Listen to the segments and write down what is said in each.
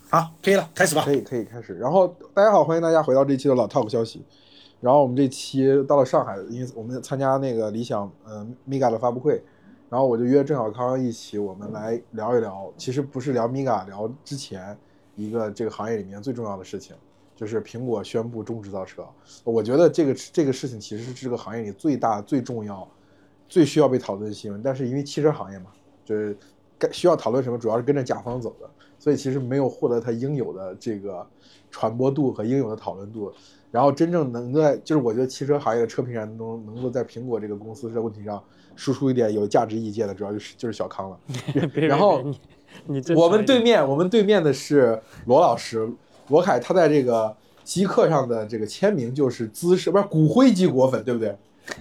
好，可以了，开始吧。 可以开始。然后大家好，欢迎大家回到这期的老 Talk 消息。然后我们这期到了上海，因为我们参加那个理想Miga 的发布会，然后我就约郑小康一起，我们来聊一聊。其实不是聊 Miga，聊之前一个这个行业里面最重要的事情，就是苹果宣布终止造车。我觉得这个事情其实是这个行业里最大、最重要、最需要被讨论的新闻。但是因为汽车行业嘛，就是需要讨论什么，主要是跟着甲方走的。所以其实没有获得它应有的这个传播度和应有的讨论度，然后真正能在就是我觉得汽车行业的车评人能够在苹果这个公司这个问题上输出一点有价值意见的，主要就是小康了。然后我们对面的是罗老师，罗凯，他在这个极客上的这个签名就是不是骨灰级果粉，对不对？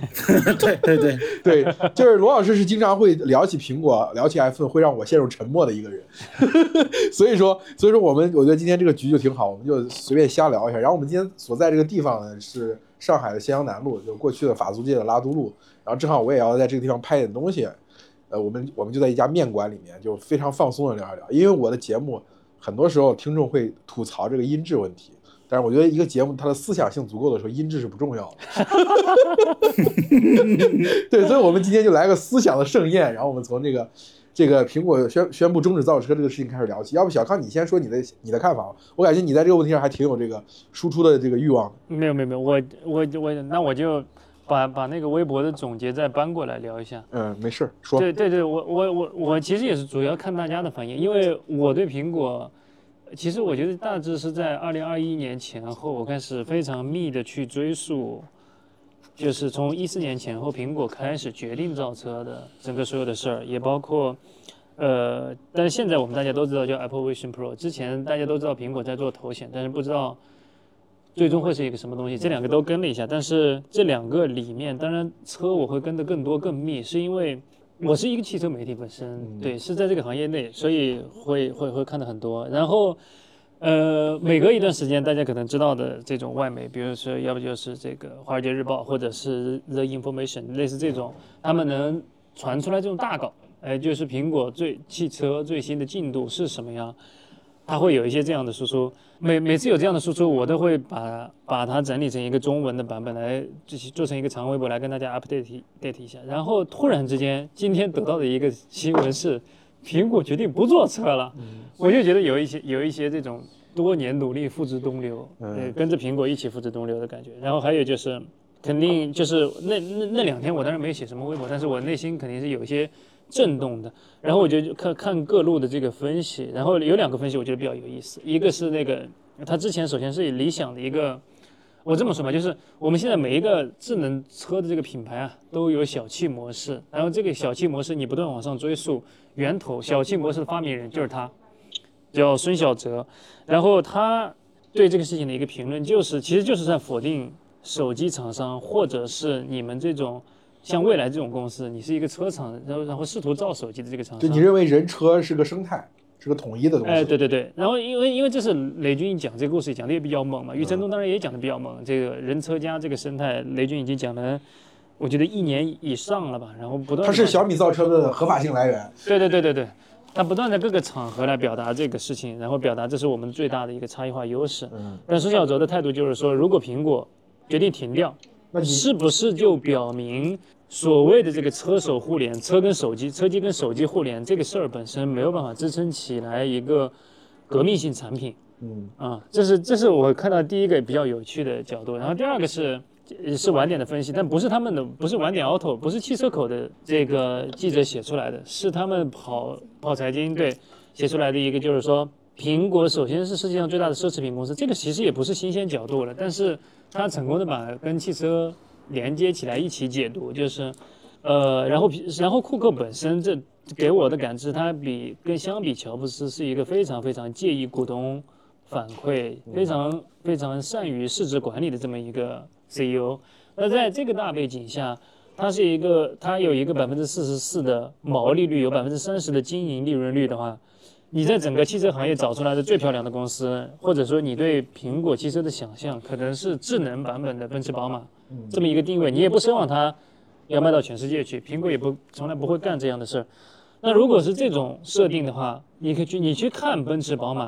对， 就是罗老师是经常会聊起苹果、聊起 iPhone 会让我陷入沉默的一个人，所以说我觉得今天这个局就挺好，我们就随便瞎聊一下。然后我们今天所在这个地方呢是上海的咸阳南路，就过去的法租界的拉都路，然后正好我也要在这个地方拍点东西，我们就在一家面馆里面就非常放松的聊一聊，因为我的节目很多时候听众会吐槽这个音质问题。但是我觉得一个节目它的思想性足够的时候，音质是不重要的。对，所以我们今天就来个思想的盛宴，然后我们从这个苹果宣布终止造车这个事情开始聊起。要不小康你先说你的看法，我感觉你在这个问题上还挺有这个输出的这个欲望。 没有，那我就把那个微博的总结再搬过来聊一下。 没事，说。 对，我其实也是主要看大家的反应，因为我对苹果。其实我觉得大致是在2021年前后，我开始非常密的去追溯，就是从14年前后，苹果开始决定造车的整个所有的事儿，也包括，但是现在我们大家都知道叫 Apple Vision Pro， 之前大家都知道苹果在做头显，但是不知道最终会是一个什么东西。这两个都跟了一下，但是这两个里面，当然车我会跟得更多更密，是因为。我是一个汽车媒体本身，对，是在这个行业内，所以会看的很多。然后，每隔一段时间，大家可能知道的这种外媒，比如说要不就是这个《华尔街日报》，或者是 The Information， 类似这种，他们能传出来这种大稿，就是苹果汽车最新的进度是什么样，它会有一些这样的输出。每次有这样的输出，我都会把它整理成一个中文的版本来做成一个长微博来跟大家 update 一下。然后突然之间，今天得到的一个新闻是，苹果决定不做车了。我就觉得有一些这种多年努力付之东流，跟着苹果一起付之东流的感觉。然后还有就是，肯定就是那2天我当然没写什么微博，但是我内心肯定是有一些震动的。然后我就看各路的这个分析，然后有2个分析我觉得比较有意思，一个是那个他之前首先是理想的一个，我这么说吧，就是我们现在每一个智能车的这个品牌啊都有小气模式，然后这个小气模式你不断往上追溯，源头小气模式的发明人就是他，叫孙小泽。然后他对这个事情的一个评论其实就是在否定手机厂商或者是你们这种像蔚来这种公司，你是一个车厂，然后试图造手机的这个厂商。 就你认为人车是个生态，是个统一的东西。 对。然后因为这是雷军讲这个故事讲的也比较猛嘛，余承东当然也讲的比较猛。这个人车家这个生态，雷军已经讲了，我觉得1年以上了吧。然后不断。 它是小米造车的合法性来源。 对。他不断在各个场合来表达这个事情，然后表达这是我们最大的一个差异化优势。但孙小泽的态度就是说，如果苹果决定停掉，那是不是就表明所谓的这个车手互联，车机跟手机互联这个事儿本身没有办法支撑起来一个革命性产品。这是我看到第一个比较有趣的角度。然后第2个是晚点的分析，但不是他们的，不是晚点 auto， 不是汽车口的这个记者写出来的，是他们跑财经对写出来的一个，就是说苹果首先是世界上最大的奢侈品公司，这个其实也不是新鲜角度了，但是他成功的把跟汽车连接起来一起解读，就是然后库克本身这给我的感知，他相比乔布斯是一个非常非常介意股东反馈，非常善于市值管理的这么一个 CEO。那在这个大背景下，它有一个44%的毛利率，有30%的经营利润率的话，你在整个汽车行业找出来的最漂亮的公司，或者说你对苹果汽车的想象，可能是智能版本的奔驰宝马这么一个定位，你也不奢望它要卖到全世界去，苹果也从来不会干这样的事儿。那如果是这种设定的话，你去看奔驰宝马，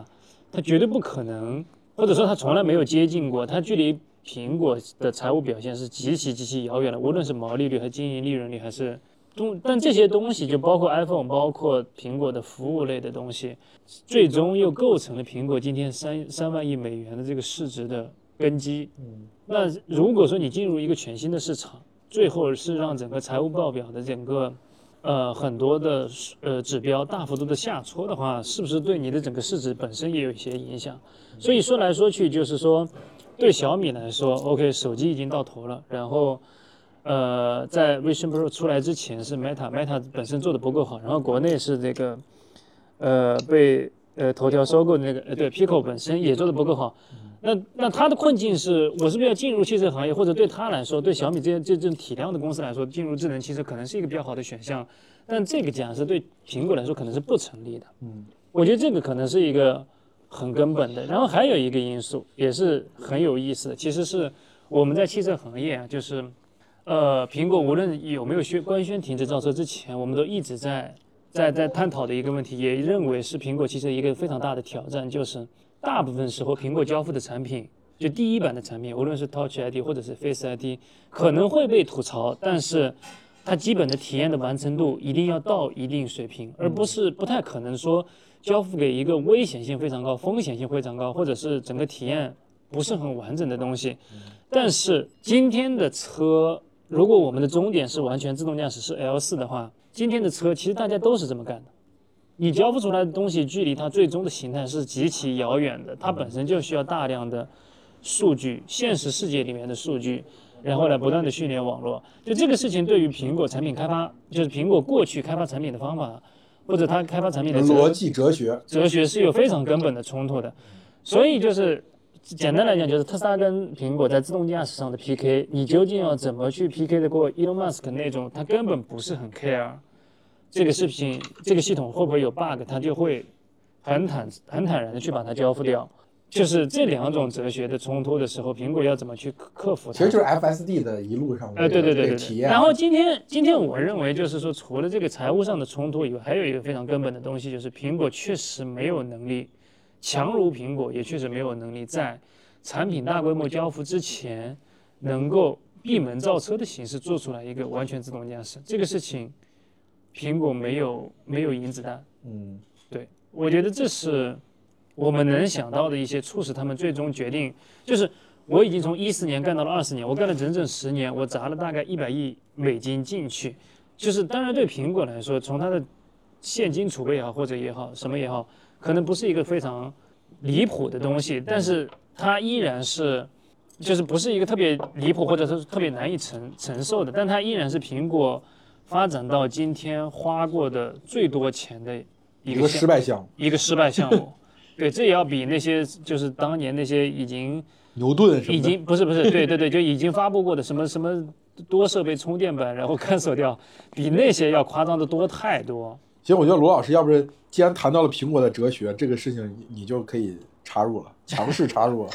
它绝对不可能，或者说它从来没有接近过，它距离苹果的财务表现是极其遥远的，无论是毛利率和经营利润率还是但这些东西就包括 iPhone， 包括苹果的服务类的东西，最终又构成了苹果今天3万亿美元的这个市值的根基。那如果说你进入一个全新的市场，最后是让整个财务报表的整个很多的指标大幅度的下挫的话，是不是对你的整个市值本身也有一些影响？所以说来说去就是说，对小米来说 ，OK， 手机已经到头了，然后在 Vision Pro 出来之前是 Meta 本身做的不够好，然后国内是这个被头条收购的那个对 Pico 本身也做的不够好。那他的困境是，我是不是要进入汽车行业，或者对他来说，对小米这种体量的公司来说，进入智能汽车可能是一个比较好的选项，但这个假设对苹果来说可能是不成立的。我觉得这个可能是一个很根本的。然后还有一个因素也是很有意思的，其实是我们在汽车行业啊，就是苹果无论有没有官宣停止造车之前，我们都一直在探讨的一个问题，也认为是苹果汽车一个非常大的挑战，就是大部分时候苹果交付的产品，就第一版的产品，无论是 Touch ID 或者是 Face ID， 可能会被吐槽，但是它基本的体验的完成度一定要到一定水平，而不太可能说交付给一个危险性非常高、风险性非常高，或者是整个体验不是很完整的东西。但是今天的车，如果我们的终点是完全自动驾驶是 L4 的话，今天的车其实大家都是这么干的。你交付出来的东西距离它最终的形态是极其遥远的，它本身就需要大量的数据，现实世界里面的数据，然后来不断的训练网络。就这个事情对于苹果产品开发，就是苹果过去开发产品的方法，或者它开发产品的逻辑哲学是有非常根本的冲突的。所以就是简单来讲，就是特斯拉跟苹果在自动驾驶上的 PK， 你究竟要怎么去 PK 得过 Elon Musk 那种他根本不是很 care这个事情，这个系统会不会有 bug， 他就会很坦然的去把它交付掉。就是这两种哲学的冲突的时候，苹果要怎么去克服它？ 其实就是 FSD 的一路上的对体验。 然后今天我认为就是说，除了这个财务上的冲突以外，还有一个非常根本的东西，就是苹果确实没有能力，强如苹果也确实没有能力在产品大规模交付之前，能够闭门造车的形式做出来一个完全自动驾驶。这个事情，苹果没有银子弹。对，我觉得这是我们能想到的一些促使他们最终决定，就是我已经从14年干到了20年，我干了整整10年，我砸了大概100亿美金进去。就是当然对苹果来说，从它的现金储备也好，或者也好，什么也好，可能不是一个非常离谱的东西，但是它依然是，就是不是一个特别离谱或者是特别难以承受的，但它依然是苹果发展到今天花过的最多钱的一个失败项目。 对，这也要比那些就是当年那些已经牛顿已经不是对，就已经发布过的什么多设备充电板，然后看手调，比那些要夸张的多太多。 行，我觉得罗老师，要不是既然谈到了苹果的哲学这个事情，你就可以插入了，强势插入了。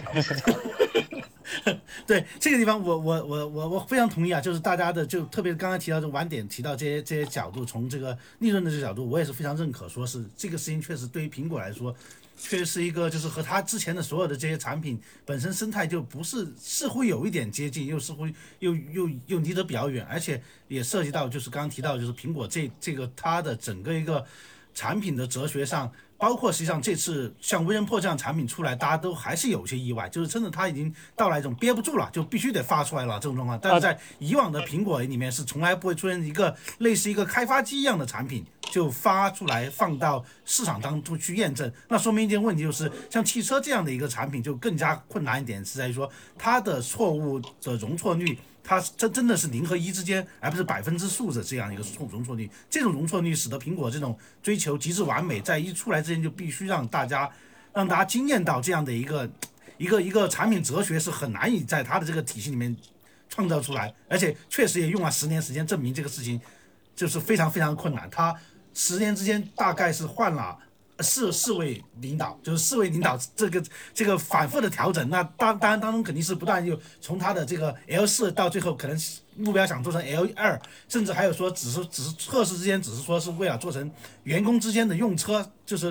对这个地方我非常同意啊，就是大家的就特别刚才提到这晚点提到这些角度，从这个利润的这个角度，我也是非常认可，说是这个事情确实对于苹果来说，确实是一个就是和它之前的所有的这些产品本身生态就不是似乎有一点接近，又似乎又离得比较远，而且也涉及到就是刚刚提到就是苹果这个它的整个一个产品的哲学上。包括实际上这次像Vision Pro这样产品出来，大家都还是有些意外，就是真的它已经到了一种憋不住了，就必须得发出来了这种状况。但是在以往的苹果里面是从来不会出现一个类似一个开发机一样的产品就发出来放到市场当中去验证。那说明一件问题，就是像汽车这样的一个产品就更加困难一点，是在于说它的错误的容错率。它真的是0和1之间，而不是100%数的这样一个容错率。这种容错率使得苹果这种追求极致完美，在一出来之前就必须让大家惊艳到这样的一个产品哲学是很难以在它的这个体系里面创造出来，而且确实也用了10年时间证明这个事情就是非常非常困难。它10年之间大概是换了。四位领导，就是4位领导这个反复的调整，那当然当中肯定是不断就从他的这个 L4 到最后可能目标想做成 L2， 甚至还有说只是测试之间只是说是为了做成员工之间的用车，就是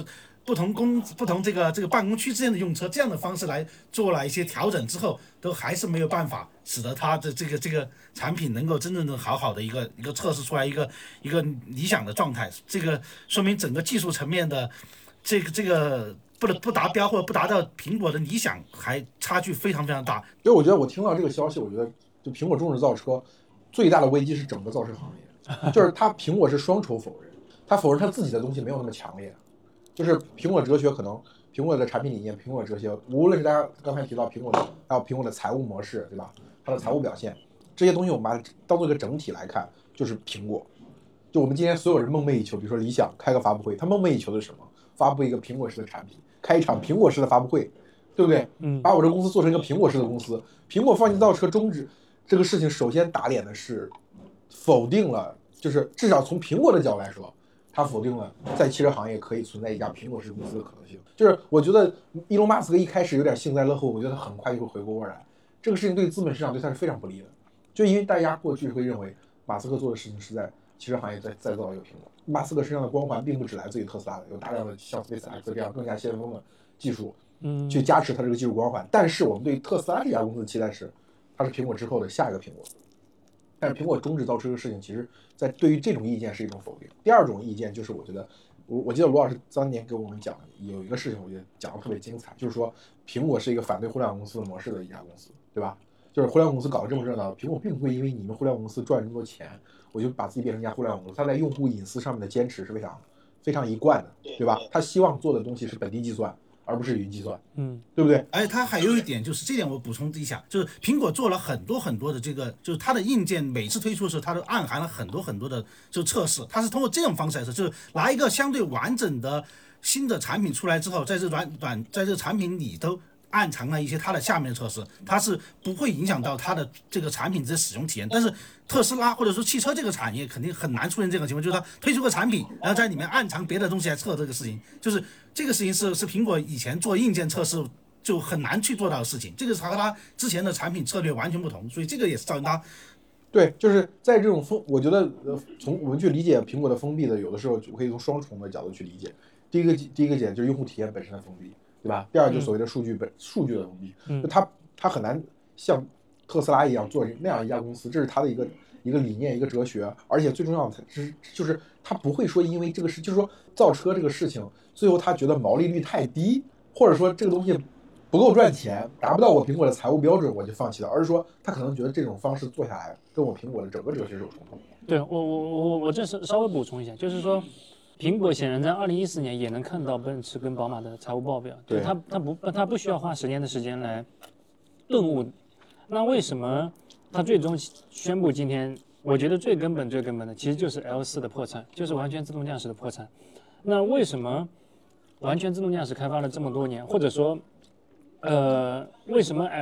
不同这个办公区之间的用车这样的方式来做了一些调整之后，都还是没有办法使得它的这个产品能够真正的好的一个测试出来一个理想的状态。这个说明整个技术层面的这个不达标或者不达到苹果的理想，还差距非常非常大。 所以我觉得我听到这个消息，我觉得就苹果终止造车最大的危机是整个造车行业，就是苹果是双重否认，他否认他自己的东西没有那么强烈。就是苹果哲学，可能苹果的产品理念，苹果哲学，无论是大家刚才提到苹果的，还有苹果的财务模式，对吧？它的财务表现，这些东西我们把它当做一个整体来看，就是苹果。就我们今天所有人梦寐以求，比如说理想开个发布会，他梦寐以求的是什么？发布一个苹果式的产品，开一场苹果式的发布会，对不对？把我这公司做成一个苹果式的公司。苹果放弃造车终止这个事情，首先打脸的是否定了，就是至少从苹果的角度来说。他否定了在汽车行业可以存在一家苹果式公司的可能性。就是我觉得伊隆马斯克一开始有点幸灾乐祸，我觉得他很快就会回过味来。这个事情对资本市场对他是非常不利的，就因为大家过去会认为马斯克做的事情是在汽车行业再造一个苹果。马斯克身上的光环并不只来自于特斯拉的，有大量的像 SpaceX 这样更加先锋的技术，去加持他这个技术光环。但是我们对特斯拉这家公司的期待是，它是苹果之后的下一个苹果。但是苹果终止造车的事情，其实在对于这种意见是一种否定。第二种意见就是，我觉得我记得罗老师当年给我们讲有一个事情，我觉得讲的特别精彩，就是说苹果是一个反对互联网公司的模式的一家公司，对吧？就是互联网公司搞得这么热闹，苹果并不会因为你们互联网公司赚这么多钱，我就把自己变成一家互联网公司。它在用户隐私上面的坚持是非常一贯的，对吧？他希望做的东西是本地计算，而不是云计算，对不对？ 而且它还有一点就是这点我补充一下，就是苹果做了很多的这个，就是它的硬件每次推出的时候，它都暗含了很多的就测试，它是通过这种方式来测，就是拿一个相对完整的新的产品出来之后，在这个产品里头暗藏了一些它的下面的测试，它是不会影响到它的这个产品的使用体验。但是特斯拉或者说汽车这个产业肯定很难出现这个情况，就是它推出个产品，然后在里面暗藏别的东西来测这个事情，就是这个事情是苹果以前做硬件测试就很难去做到的事情，这个和它之前的产品策略完全不同，所以这个也是造成它。 对，就是在这种我觉得从我们去理解苹果的封闭的，有的时候可以从双重的角度去理解。第一个点就是用户体验本身的封闭，对吧？第二就是所谓的数据的封闭，就它很难像特斯拉一样做那样一家公司，这是它的一个理念，一个哲学。而且最重要的就是它不会说因为这个事，就是说造车这个事情，最后他觉得毛利率太低，或者说这个东西不够赚钱，达不到我苹果的财务标准，我就放弃了。而是说他可能觉得这种方式做下来，跟我苹果的整个哲学是有冲突的。 对，我这是稍微补充一下，就是说。苹果显然在2014年也能看到奔驰跟宝马的财务报表， 对， 它不需要花10年的时间来顿悟。那为什么它最终宣布今天？我觉得最根本的其实就是 L4的破产，就是完全自动驾驶的破产。那为什么完全自动驾驶开发了这么多年，或者说，为什么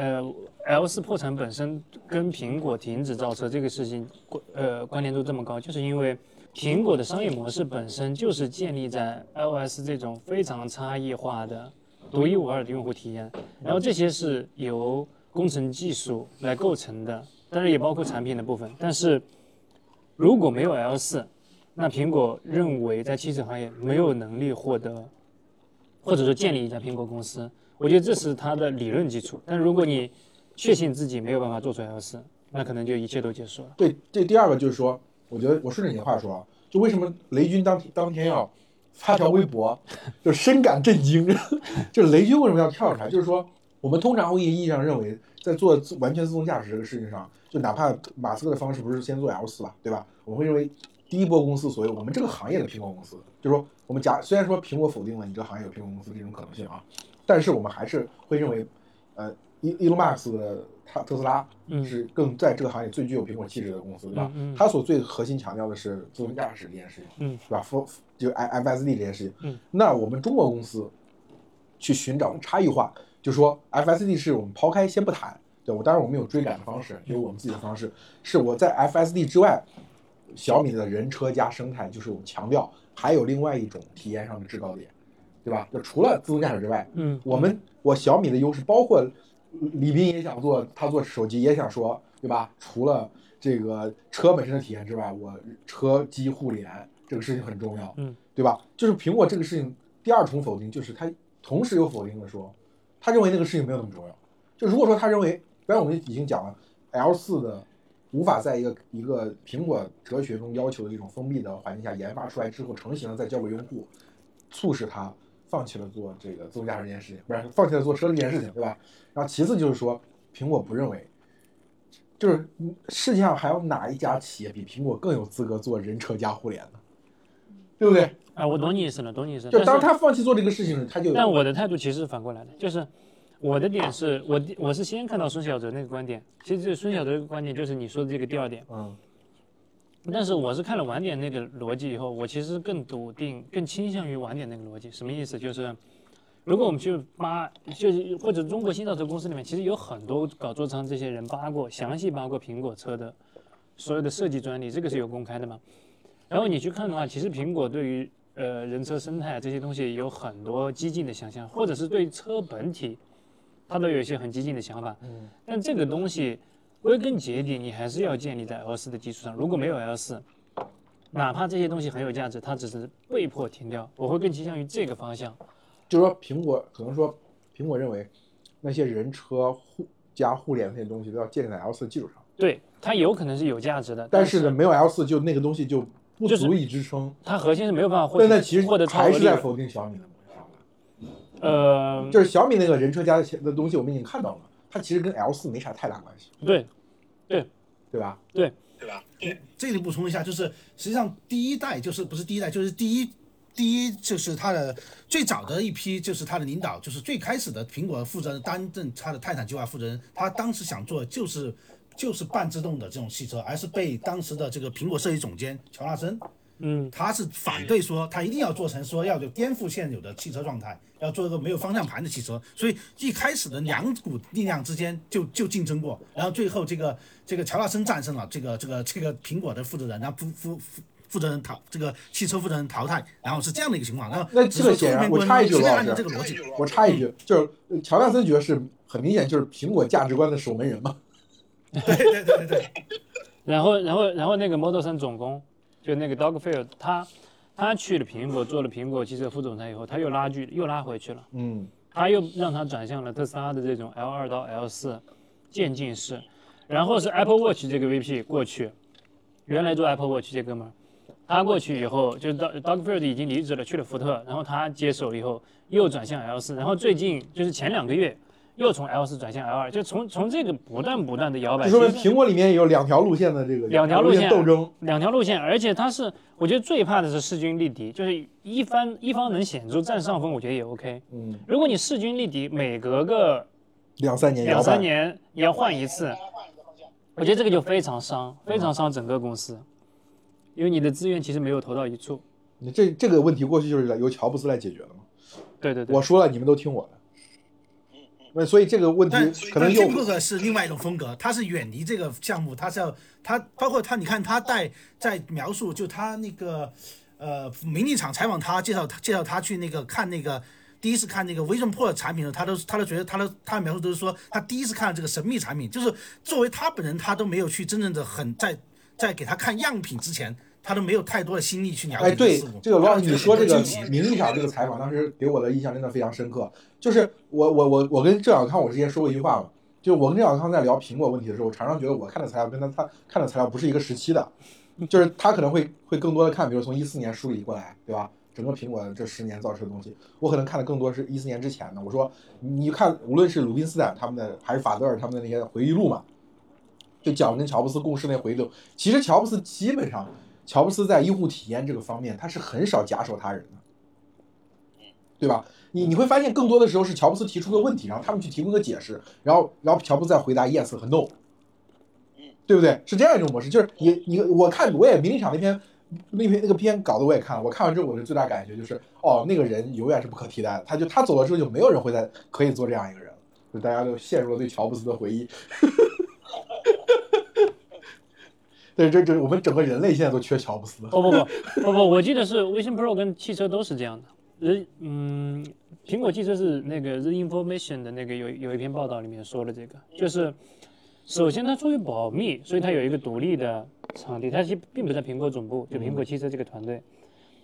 L4破产本身跟苹果停止造车这个事情关联度这么高？就是因为苹果的商业模式本身就是建立在 iOS 这种非常差异化的、独一无二的用户体验，然后这些是由工程技术来构成的，当然也包括产品的部分。但是如果没有 L4，那苹果认为在汽车行业没有能力获得，或者说建立一家苹果公司，我觉得这是它的理论基础。但如果你确信自己没有办法做出 L4，那可能就一切都结束了。 对，这第二个就是说。我觉得我顺着你的话说，就为什么雷军当天要发条微博，就深感震惊。就是雷军为什么要跳出来？就是说，我们通常会意义上认为，在做完全自动驾驶这个事情上，就哪怕马斯克的方式不是先做 L4吧，对吧？我们会认为第一波公司，所谓我们这个行业的苹果公司，就是说我们虽然说苹果否定了你这个行业有苹果公司这种可能性啊，但是我们还是会认为，伊隆马斯克的特斯拉是更在这个行业最具有苹果气质的公司，对吧？他所最核心强调的是自动驾驶这件事情，对吧？就 FSD 这件事情，那我们中国公司去寻找差异化，就说 FSD 是我们抛开先不谈，对，当然我们有追赶的方式，有我们自己的方式，是我在 FSD 之外，小米的人车加生态，就是我们强调还有另外一种体验上的制高点，对吧？就除了自动驾驶之外，我小米的优势包括。李斌也想做，他做手机也想说，对吧？除了这个车本身的体验之外，我车机互联这个事情很重要，对吧？就是苹果这个事情第二重否定就是他同时又否定了说，他认为那个事情没有那么重要。就如果说他认为，刚才我们已经讲了 L4 的无法在一个苹果哲学中要求的一种封闭的环境下研发出来之后成型了再交给用户，促使他放弃了做这个自动驾驶这件事情，不是放弃了做车这件事情，对吧？然后其次就是说，苹果不认为，就是世界上还有哪一家企业比苹果更有资格做人车加互联呢？对不对？ 我懂你意思了，懂你意思了。 就当他放弃做这个事情，他就。 但我的态度其实是反过来的，就是我的点是我是先看到孙小哲那个观点，其实这孙小哲这个观点就是你说的这个第二点。但是我是看了晚点那个逻辑以后，我其实更笃定，更倾向于晚点那个逻辑。什么意思？就是如果我们去就是或者中国新造车公司里面，其实有很多搞座舱这些人详细扒过苹果车的所有的设计专利，这个是有公开的嘛。然后你去看的话，其实苹果对于人车生态这些东西有很多激进的想象，或者是对车本体，它都有一些很激进的想法。但这个东西归根结底，你还是要建立在 L4 的基础上。如果没有 L4，哪怕这些东西很有价值，它只是被迫停掉。我会更倾向于这个方向。 就是说，苹果认为那些人车加互联那些东西都要建立在 L4 基础上。 对，它有可能是有价值的， 但是呢，没有 L4 就那个东西就不足以支撑。 它核心是没有办法获得。但其实获得还是在否定小米的。就是小米那个人车加的东西，我们已经看到了，它其实跟 L4 没啥太大关系。对吧？ 对。 这里补充一下，就是实际上第一代就是不是第一代，就是第一就是他的最早的一批，就是他的领导，就是最开始的苹果负责人担任他的泰坦计划负责人，他当时想做就是半自动的这种汽车，而是被当时的这个苹果设计总监乔纳森，他是反对说他一定要做成说要有颠覆现有的汽车状态，要做一个没有方向盘的汽车，所以一开始的两股力量之间就竞争过，然后最后这个乔纳森战胜了这个苹果的负责人，然后负责人这个汽车负责人淘汰，然后是这样的一个情况。然后那这个显然，我插一句， 按照这个逻辑， 我插一句，就是乔纳森爵士很明显就是苹果价值观的守门人嘛。 对。 然后那个 Model 3总工，就那个 Doug Field， 他去了苹果，做了苹果汽车副总裁以后，他又拉回去了。他又让他转向了特斯拉的这种 L2 到 L4 渐进式，然后是 Apple Watch 这个 VP 过去，原来做 Apple Watch 这哥们儿。他过去以后，就是 Doug Field 已经离职了，去了福特，然后他接手以后又转向 L4， 然后最近就是前2个月又从 L4 转向 L2， 就从这个不断的摇摆。 就说明苹果里面有2条路线的这个 2条路线斗争 ，2条路线，而且它是我觉得最怕的是势均力敌，就是一方能显著占上风，我觉得也 OK。如果你势均力敌，每隔个2-3年你要换一次，我觉得这个就非常伤整个公司。因为你的资源其实没有投到一处， 你这个问题过去就是由乔布斯来解决的嘛。 对， 我说了，你们都听我的。那所以这个问题可能又这个是另外一种风格，他是远离这个项目，他包括他，你看他在描述，就他那个名利场采访他介绍他去那个看那个。第一次看那个 Vision Pro 的产品的时候，他都觉得他的描述都是说，他第一次看这个神秘产品，就是作为他本人，他都没有去真正的在给他看样品之前，他都没有太多的心力去了解对这个罗老师，你说这个名利场这个采访，当时给我的印象真的非常深刻。就是我跟郑小康，我之前说过一句话嘛，就是我跟郑小康在聊苹果问题的时候，我常常觉得我看的材料跟他看的材料不是一个时期的，就是他可能会更多的看，比如从14年梳理过来，对吧？整个苹果这10年造车的东西，我可能看的更多是14年之前的。我说你看，无论是鲁宾斯坦他们的，还是法德尔他们的那些回忆录嘛，就讲跟乔布斯共事那回忆录，其实乔布斯在用户体验这个方面，他是很少假手他人的，对吧？你会发现更多的时候是乔布斯提出个问题，然后他们去提供个解释，然后乔布斯再回答 yes 和 no， 对不对？是这样一种模式。就是我也名利场那个片稿子我也看了，我看完之后我的最大感觉就是，那个人永远是不可替代的，他走了之后就没有人可以做这样一个人，就大家都陷入了对乔布斯的回忆。对，这我们整个人类现在都缺乔布斯。 不，我记得是 Vision Pro 跟汽车都是这样的。苹果汽车是那个 The Information 的那个有一篇报道里面说的这个，就是首先它出于保密，所以它有一个独立的场地，它其实并不是在苹果总部，就苹果汽车这个团队。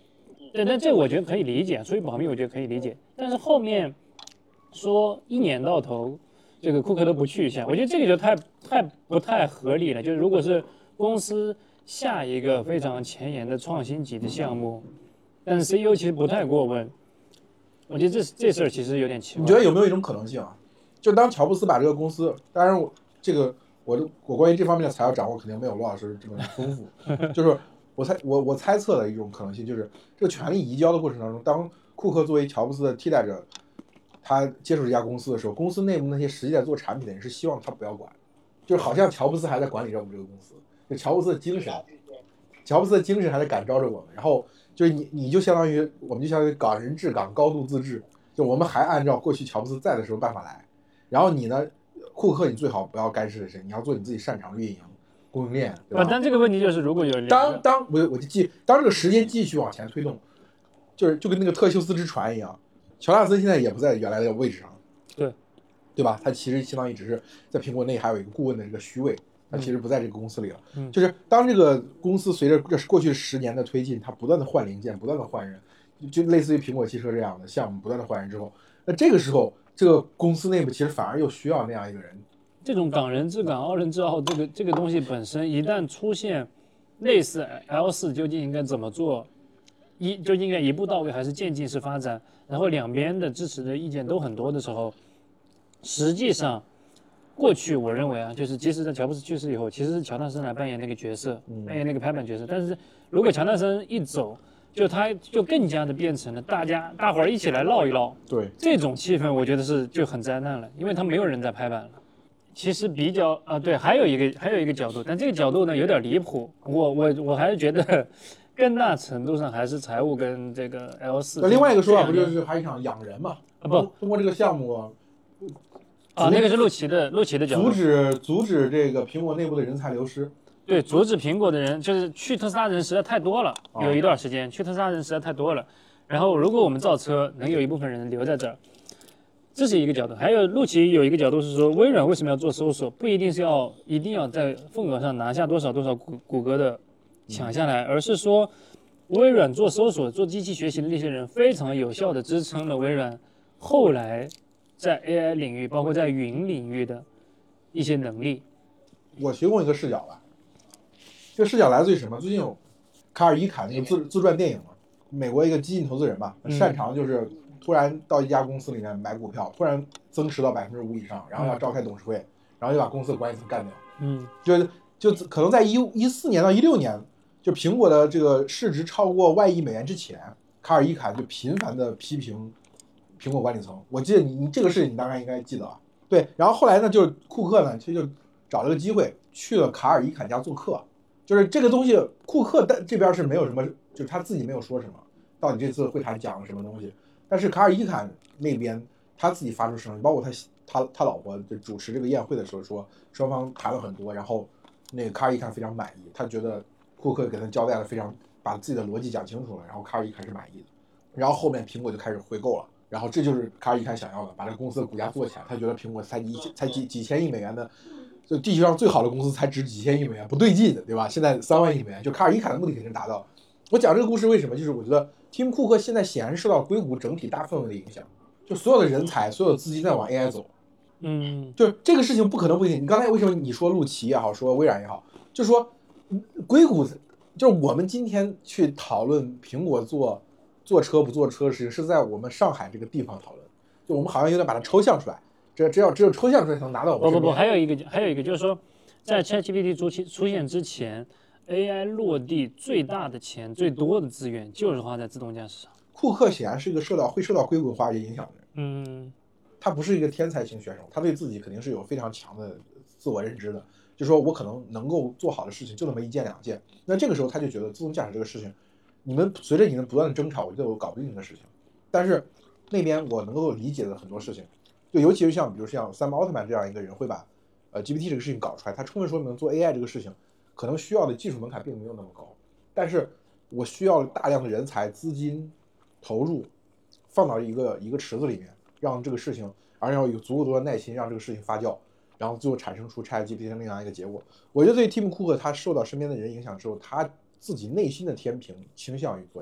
对，但这我觉得可以理解，出于保密我觉得可以理解。但是后面说一年到头这个库克都不去一下，我觉得这个就不太合理了。就是如果是公司下一个非常前沿的创新级的项目，但是 CEO 其实不太过问，我觉得这事儿其实有点奇怪。 你觉得有没有一种可能性啊？就当乔布斯把这个公司，当然我关于这方面的材料掌握肯定没有罗老师这么丰富，就是我猜测的一种可能性就是这个权力移交的过程当中，当库克作为乔布斯的替代者，他接手这家公司的时候，公司内部那些实际在做产品的人是希望他不要管，就是好像乔布斯还在管理着我们这个公司，就乔布斯的精神还在感召着我们，然后就是你就相当于我们就相当于港人治港，高度自治，就我们还按照过去乔布斯在的时候办法来，然后你呢，库克你最好不要干涉谁，你要做你自己擅长的运营供应链，对吧？ 但这个问题就是如果有当这个时间继续往前推动，就跟那个特修斯之船一样，乔纳森现在也不在原来的位置上，对吧？他其实相当于只是在苹果内还有一个顾问的这个虚位，他其实不在这个公司里了。就是当这个公司随着过去10年的推进，它不断的换零件，不断的换人，就类似于苹果汽车这样的项目不断的换人之后，那这个时候这个公司内部其实反而又需要那样一个人。 这种港人治港、澳人治澳这个东西本身一旦出现类似 L4究竟应该怎么做，就应该一步到位还是渐进式发展，然后两边的支持的意见都很多的时候，实际上过去我认为啊，就是即使在乔布斯去世以后，其实是乔纳森来扮演那个角色，扮演那个拍板角色，但是如果乔纳森一走，他就更加的变成了大伙儿一起来唠一唠， 对， 这种气氛我觉得就很灾难了，因为他没有人在拍板了。其实比较对，还有一个角度，但这个角度呢有点离谱，我还是觉得更大程度上还是财务跟这个 L4。 另外一个说法不就是还一场养人嘛？ 不， 通过这个项目那个是陆琪的角度， 阻止这个苹果内部的人才流失。 对，阻止苹果的人就是去特斯拉人实在太多了，有一段时间去特斯拉人实在太多了。然后如果我们造车，能有一部分人留在这儿。这是一个角度，还有陆琪有一个角度是说，微软为什么要做搜索？不一定是一定要在份额上拿下多少谷歌的抢下来，而是说，微软做搜索、做机器学习的那些人，非常有效地支撑了微软后来在 AI 领域，包括在云领域的一些能力。 我提供一个视角吧，这个视角来自于什么？最近有卡尔伊坎那个自传电影嘛，美国一个基金投资人吧，擅长就是突然到一家公司里面买股票，突然增持到5%以上，然后要召开董事会，然后就把公司的管理层干掉。就可能在14年到16年，就苹果的这个市值超过1万亿美元之前，卡尔伊坎就频繁的批评苹果管理层。我记得你这个事情你大概应该记得啊。对，然后后来呢，就是库克呢，其实就找了个机会去了卡尔伊坎家做客。就是这个东西，库克这边是没有什么，就是他自己没有说什么，到底这次会谈讲了什么东西。但是卡尔伊坎那边他自己发出声音，包括他老婆就主持这个宴会的时候说，双方谈了很多，然后那个卡尔伊坎非常满意，他觉得库克给他交代了把自己的逻辑讲清楚了，然后卡尔伊坎是满意的。然后后面苹果就开始回购了，然后这就是卡尔伊坎想要的，把这个公司的股价做起来。他觉得苹果才几千亿美元的，就地球上最好的公司才值几千亿美元，不对劲的，对吧？现在3万亿美元，就卡尔伊坎的目的肯定达到。我讲这个故事为什么？就是我觉得Tim Cook现在显然受到硅谷整体大氛围的影响，就所有的人才、所有的资金在往 AI 走。就是这个事情不可能不一定。你刚才为什么你说陆琪也好，说微软也好，就说硅谷，就是我们今天去讨论苹果做车不做车的事情，是在我们上海这个地方讨论，就我们好像有点把它抽象出来，只有抽象出来才能拿到我们。 不，还有一个就是说，在 ChatGPT 出现之前。AI 落地最大的钱、最多的资源就是花在自动驾驶上。 库克显然是一个会受到硅谷化影响的人， 他不是一个天才型选手，他对自己肯定是有非常强的自我认知的，就是说我可能能够做好的事情就那么1件2件。那这个时候他就觉得自动驾驶这个事情，随着你们不断的争吵，我觉得我搞不定这个事情。但是那边我能够理解的很多事情，就尤其是比如像Sam Altman这样一个人会把GPT 这个事情搞出来，他充分说明做 AI 这个事情。可能需要的技术门槛并没有那么高，但是我需要大量的人才、资金投入，放到一个池子里面，让这个事情，而要有足够多的耐心，让这个事情发酵，然后最后产生出 ChatGPT 那样一个结果。我觉得对 Tim Cook 他受到身边的人影响之后，他自己内心的天平倾向于做 AI，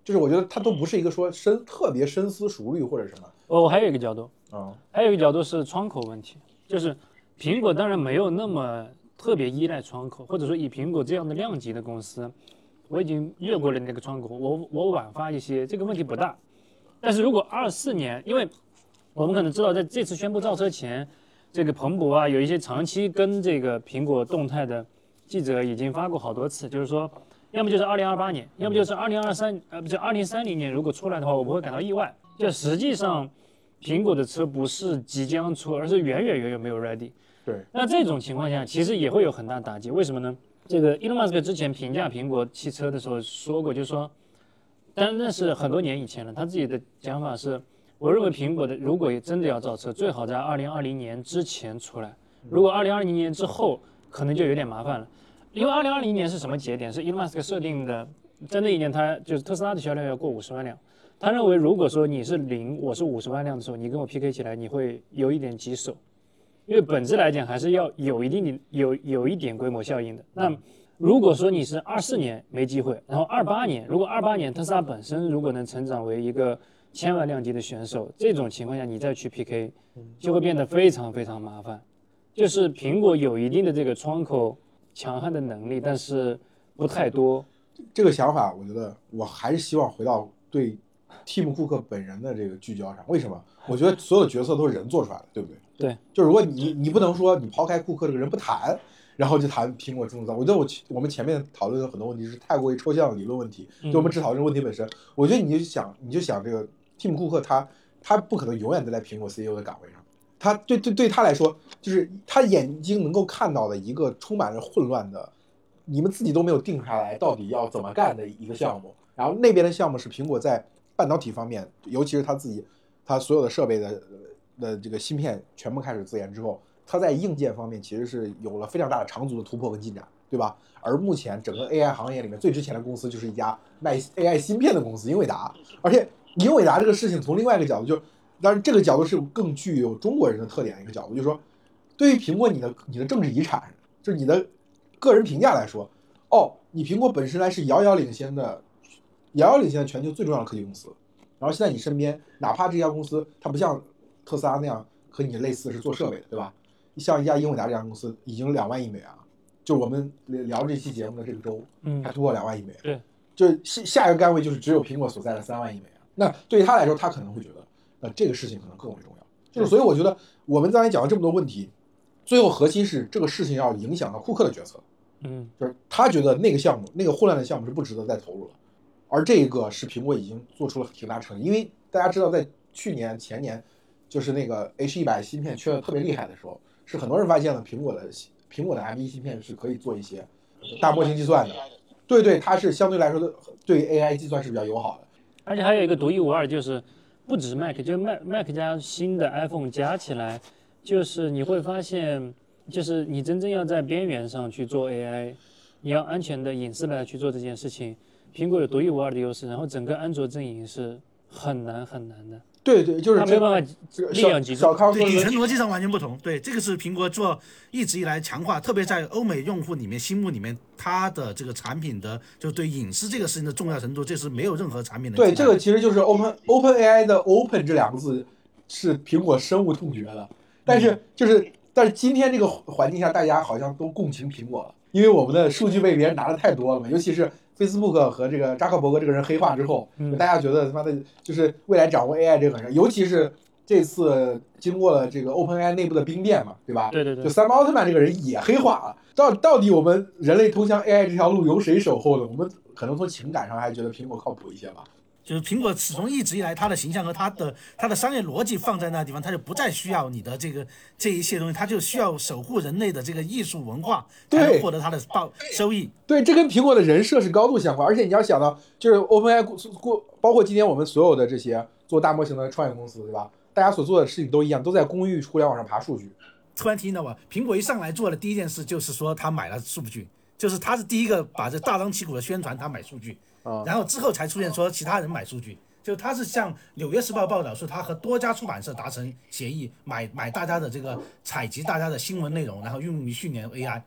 就是我觉得它都不是一个说特别深思熟虑或者什么。 我还有一个角度， 啊， 还有一个角度是窗口问题，就是苹果当然没有那么特别依赖窗口，或者说以苹果这样的量级的公司，我已经越过了那个窗口，我晚发一些，这个问题不大。但是如果24年，因为我们可能知道在这次宣布造车前，这个彭博啊有一些长期跟这个苹果动态的记者已经发过好多次，就是说，要么就是2028年，要么就是2023，不是2030年，如果出来的话，我不会感到意外。就实际上，苹果的车不是即将出，而是远远没有 ready。 对， 那这种情况下，其实也会有很大打击。为什么呢？这个 Elon Musk 之前评价苹果汽车的时候说过，就是说，但那是很多年以前了，他自己的讲法是，我认为苹果的如果真的要造车，最好在2020年之前出来，如果2020年之后，可能就有点麻烦了。因为2020年是什么节点？是 Elon Musk 设定的，在那一年他就是特斯拉的销量要过50万辆。他认为，如果说你是0，我是50万辆的时候，你跟我 PK 起来，你会有一点棘手，因为本质来讲还是要有一点规模效应的。那如果说你是24年没机会，然后28年，如果28年特斯拉本身如果能成长为一个1000万辆级的选手，这种情况下你再去 PK， 就会变得非常非常麻烦。就是苹果有一定的这个窗口强悍的能力，但是不太多。 这个想法，我觉得我还是希望回到对蒂姆·库克本人的这个聚焦上。为什么？我觉得所有的角色都是人做出来的，对不对？ 对。 就如果你不能说你抛开库克这个人不谈，然后就谈苹果制造，我觉得我们前面讨论的很多问题是太过于抽象的理论问题，就我们只讨论这个问题本身。我觉得你就想这个蒂姆·库克他不可能永远待在苹果 CEO 的岗位上。他对他来说，就是他眼睛能够看到的一个充满着混乱的，你们自己都没有定下来到底要怎么干的一个项目。然后那边的项目是苹果在半导体方面，尤其是他所有的设备的这个芯片全部开始自研之后，他在硬件方面其实是有了非常大的长足的突破跟进展，对吧？而目前整个 AI 行业里面最值钱的公司就是一家卖 AI 芯片的公司英伟达。而且英伟达这个事情从另外一个角度，就当然这个角度是更具有中国人的特点的一个角度，就是说对于苹果你的政治遗产，就是你的个人评价来说，你苹果本身来是遥遥领先的全球最重要的科技公司。然后现在你身边哪怕这家公司它不像特斯拉那样和你类似是做设备的，对吧？像一家英伟达这家公司已经2万亿美元了，就我们聊这期节目的这个周，还突破2万亿美元。 对， 就是下一个杆位就是只有苹果所在的3万亿美元。那对于他来说，他可能会觉得，这个事情可能更为重要。就是所以我觉得我们刚才讲了这么多问题，最后核心是这个事情要影响到库克的决策。就是他觉得那个项目那个混乱的项目是不值得再投入了。而这一个是苹果已经做出了挺大成绩，因为大家知道，在去年前年，就是那个 H100芯片缺的特别厉害的时候，是很多人发现了苹果的 M1 芯片是可以做一些大模型计算的。对，它是相对来说的对 AI 计算是比较友好的。 而且还有一个独一无二，就是不止 Mac， 就是 Mac 加新的 iPhone 加起来，就是你会发现，就是你真正要在边缘上去做 AI， 你要安全的隐私的去做这件事情。苹果有独一无二的优势，然后整个安卓阵营是很难的。 对，就是它没有办法力量集中。 小康对，底层逻辑上完全不同。对，这个是苹果一直以来强化，特别在欧美用户里面心目里面，它的这个产品的就对隐私这个事情的重要程度，这是没有任何产品的。 对，这个其实就是 OpenAI 的 Open 这2个字是苹果深恶痛绝的。但是今天这个环境下，大家好像都共情苹果了，因为我们的数据被别人拿的太多了嘛，尤其是Facebook 和这个扎克伯格这个人黑化之后，大家觉得他妈的就是未来掌握 AI 这个很，尤其是这次经过了这个 OpenAI 内部的兵变嘛，对吧？ 对。 就三毛奥特曼这个人也黑化了。到底我们人类通向 AI 这条路由谁守候呢？我们可能从情感上还觉得苹果靠谱一些吧。 就是苹果始终一直以来，它的形象和它的商业逻辑放在那地方，它就不再需要你的这一些东西，它就需要守护人类的这个艺术文化，才能获得它的收益。 对，这跟苹果的人设是高度相关。而且你要想到，就是 OpenAI 包括今天我们所有的这些做大模型的创业公司，对吧？大家所做的事情都一样，都在公域互联网上爬数据。 突然提醒到我，苹果一上来做的第一件事就是说他买了数据，就是他是第一个把这大张旗鼓的宣传他买数据。然后之后才出现说其他人买数据，就他是向《纽约时报》报道说他和多家出版社达成协议，买大家的这个采集大家的新闻内容，然后用于训练 AI。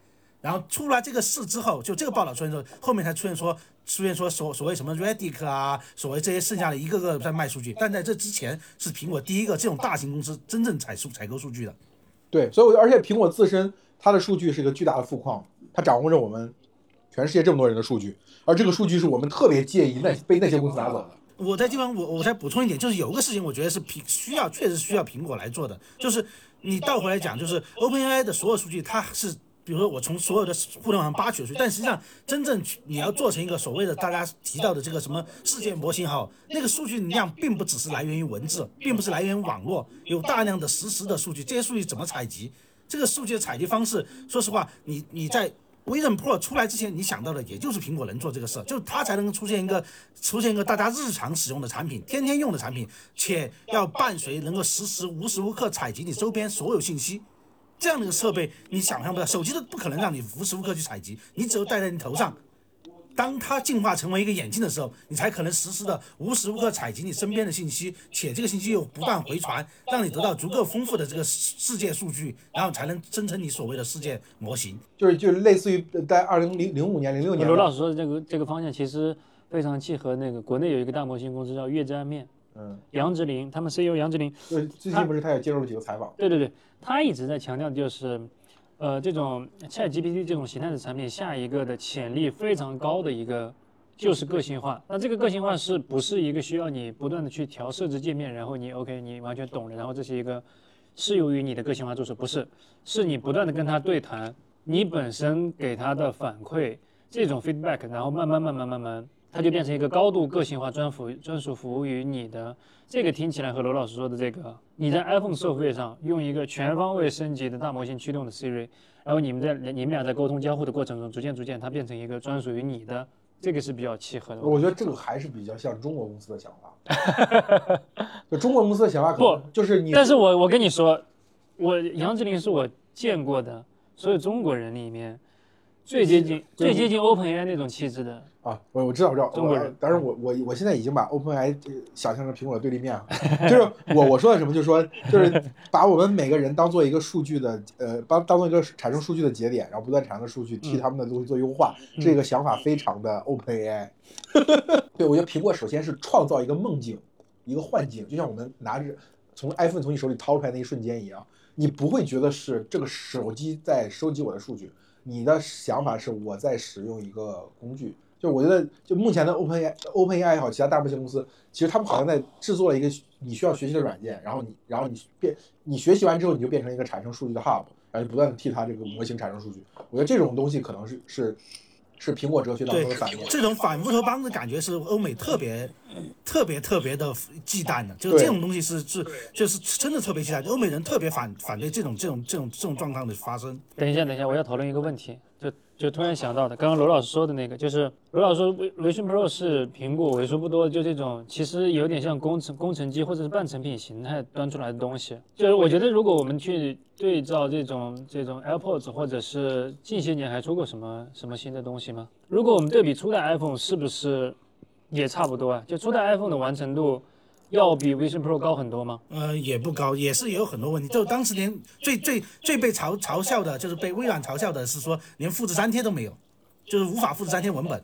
然后出来这个事之后，就这个报道出现之后，后面才出现说所谓什么 Reddit 啊，所谓这些剩下的一个个在卖数据，但在这之前是苹果第一个这种大型公司真正采购数据的。 对，所以而且苹果自身它的数据是一个巨大的富矿，它掌握着我们全世界这么多人的数据，而这个数据是我们特别介意被那些公司拿走的。 我在地方我再补充一点，就是有个事情我觉得是确实需要苹果来做的，就是你倒回来讲，就是 OpenAI 的所有数据它是。比如说我从所有的互联网上扒取的数据，但实际上真正你要做成一个所谓的大家提到的这个什么世界模型好，那个数据量并不只是来源于文字，并不是来源于网络，有大量的实时的数据，这些数据怎么采集？这个数据的采集方式，说实话，你在Vision Pro 出来之前，你想到的也就是苹果能做这个事，就它才能出现一个大家日常使用的产品，天天用的产品，且要伴随能够无时无刻采集你周边所有信息。这样的一个设备，你想象不到，手机都不可能让你无时无刻去采集，你只有戴在你头上。当它进化成为一个眼镜的时候，你才可能实时的无时无刻采集你身边的信息，且这个信息又不断回传，让你得到足够丰富的这个世界数据，然后才能生成你所谓的世界模型。 就是类似于在2005年、06年， 罗老师说的这个方向其实非常契合那个国内有一个大模型公司叫月之暗面。杨直林，他们 CEO 杨直林， 对，最近不是他也接受了几个采访？ 对，他一直在强调就是，这种 ChatGPT 这种形态的产品，下一个的潜力非常高的一个就是个性化。那这个个性化是不是一个需要你不断的去调设置界面，然后你 OK 你完全懂了，然后这是一个适用于你的个性化助手？不是，是你不断的跟他对谈，你本身给他的反馈这种 feedback， 然后慢慢。它就变成一个高度个性化、专属服务于你的。这个听起来和罗老师说的这个，你在 iPhone 收费上用一个全方位升级的大模型驱动的 Siri， 然后你们俩在沟通交互的过程中，逐渐它变成一个专属于你的，这个是比较契合的。 我觉得这个还是比较像中国公司的想法。就中国公司的想法可能就是你， 但是我跟你说，杨志林是我见过的所有中国人里面最接近 OpenAI 那种气质的。 我知道，中国人。但是我现在已经把 OpenAI 想象成苹果的对立面了。就是我说的什么，就是把我们每个人当做一个数据的当做一个产生数据的节点，然后不断产生数据，替他们的东西做优化。这个想法非常的 OpenAI。对，我觉得苹果首先是创造一个梦境，一个幻境，就像我们拿着从 iPhone 从你手里掏出来那一瞬间一样，你不会觉得是这个手机在收集我的数据，你的想法是我在使用一个工具。就我觉得，就目前的 OpenAI 也好，其他大模型公司，其实他们好像在制作了一个你需要学习的软件，然后你学习完之后，你就变成一个产生数据的 hub， 然后就不断的替它这个模型产生数据。我觉得这种东西可能是苹果哲学当中的反面。 这种反乌托邦的感觉是欧美特别的忌惮的，就是这种东西就是真的特别忌惮，欧美人特别反对这种状况的发生。 等一下，我要讨论一个问题，就突然想到的，刚刚罗老师说的那个，就是罗老师说Vision Pro 是苹果为数不多就这种其实有点像工程机或者是半成品形态端出来的东西。就是我觉得如果我们去对照这种 AirPods， 或者是近些年还出过什么新的东西吗？如果我们对比初代 iPhone， 是不是也差不多啊？就初代 iPhone 的完成度要比 Vision Pro 高很多吗？ 也不高，也有很多问题。就当时连最被嘲笑的，就是被微软嘲笑的是说连复制粘贴都没有，就是无法复制粘贴文本。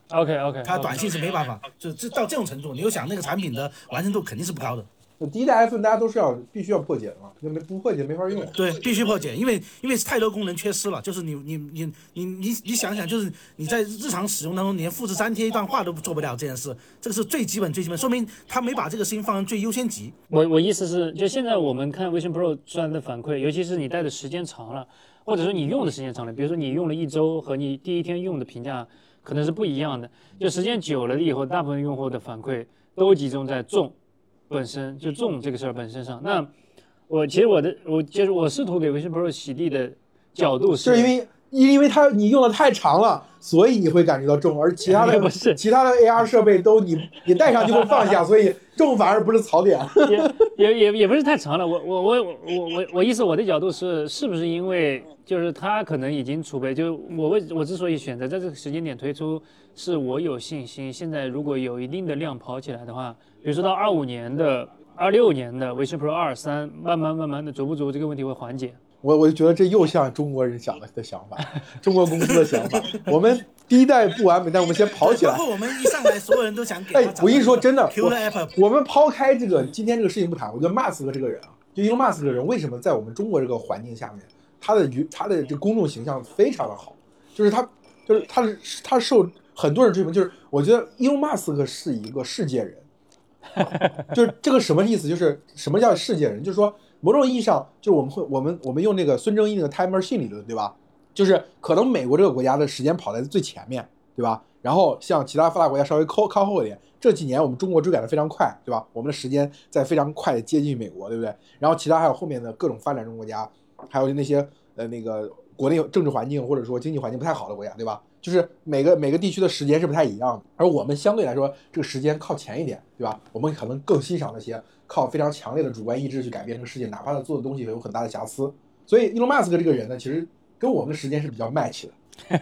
OK， 它短信是没办法，就到这种程度，你就想那个产品的完成度肯定是不高的。 第一代 iPhone 大家都是必须要破解的嘛，不破解没法用。 对，必须破解，因为太多功能缺失了。就是你想想，就是你在日常使用当中，连复制粘贴一段话都做不了这件事，这个是最基本，说明他没把这个事情放在最优先级。 我意思是，就现在我们看 Vision Pro 出来的反馈，尤其是你戴的时间长了，或者说你用的时间长了，比如说你用了1周和你第一天用的评价可能是不一样的。就时间久了以后，大部分用户的反馈都集中在重本身，就重这个事儿本身上。那我试图给 Vision Pro 洗地的角度是因为你用的太长了，所以你会感觉到重，而其他的 AR 设备都你戴上就会放下，所以重反而不是槽点。 也不是太长了。我意思，我的角度是不是因为就是它可能已经储备，就我之所以选择在这个时间点推出，是我有信心，现在如果有一定的量跑起来的话，比如说到25年的 26年的 Vision Pro 2、3，慢慢的、逐步这个问题会缓解。 我就觉得这又像中国人想的想法，中国公司的想法。我们第一代不完美，但我们先跑起来。 包括我们一上来，所有人都想给他。 我跟你说，真的 ，Killer App。 我们抛开今天这个事情不谈，我觉得马斯克这个人啊，就伊隆马斯克这个人，为什么在我们中国这个环境下面，他的这公众形象非常的好，就是他受很多人追捧，就是我觉得伊隆马斯克是一个世界人。就是这个什么意思？就是什么叫世界人？就是说某种意义上，就是我们用那个孙正义那个 time machine 理论，对吧？就是可能美国这个国家的时间跑在最前面，对吧？然后像其他发达国家稍微靠后一点。这几年我们中国追赶的非常快，对吧？我们的时间在非常快的接近美国，对不对？然后其他还有后面的各种发展中国家，还有那些那个国内政治环境或者说经济环境不太好的国家，对吧？就是每个地区的时间是不太一样的，而我们相对来说这个时间靠前一点，对吧？我们可能更欣赏那些靠非常强烈的主观意志去改变这个世界，哪怕他做的东西有很大的瑕疵。所以伊隆马斯克这个人呢，其实跟我们的时间是比较 match 的。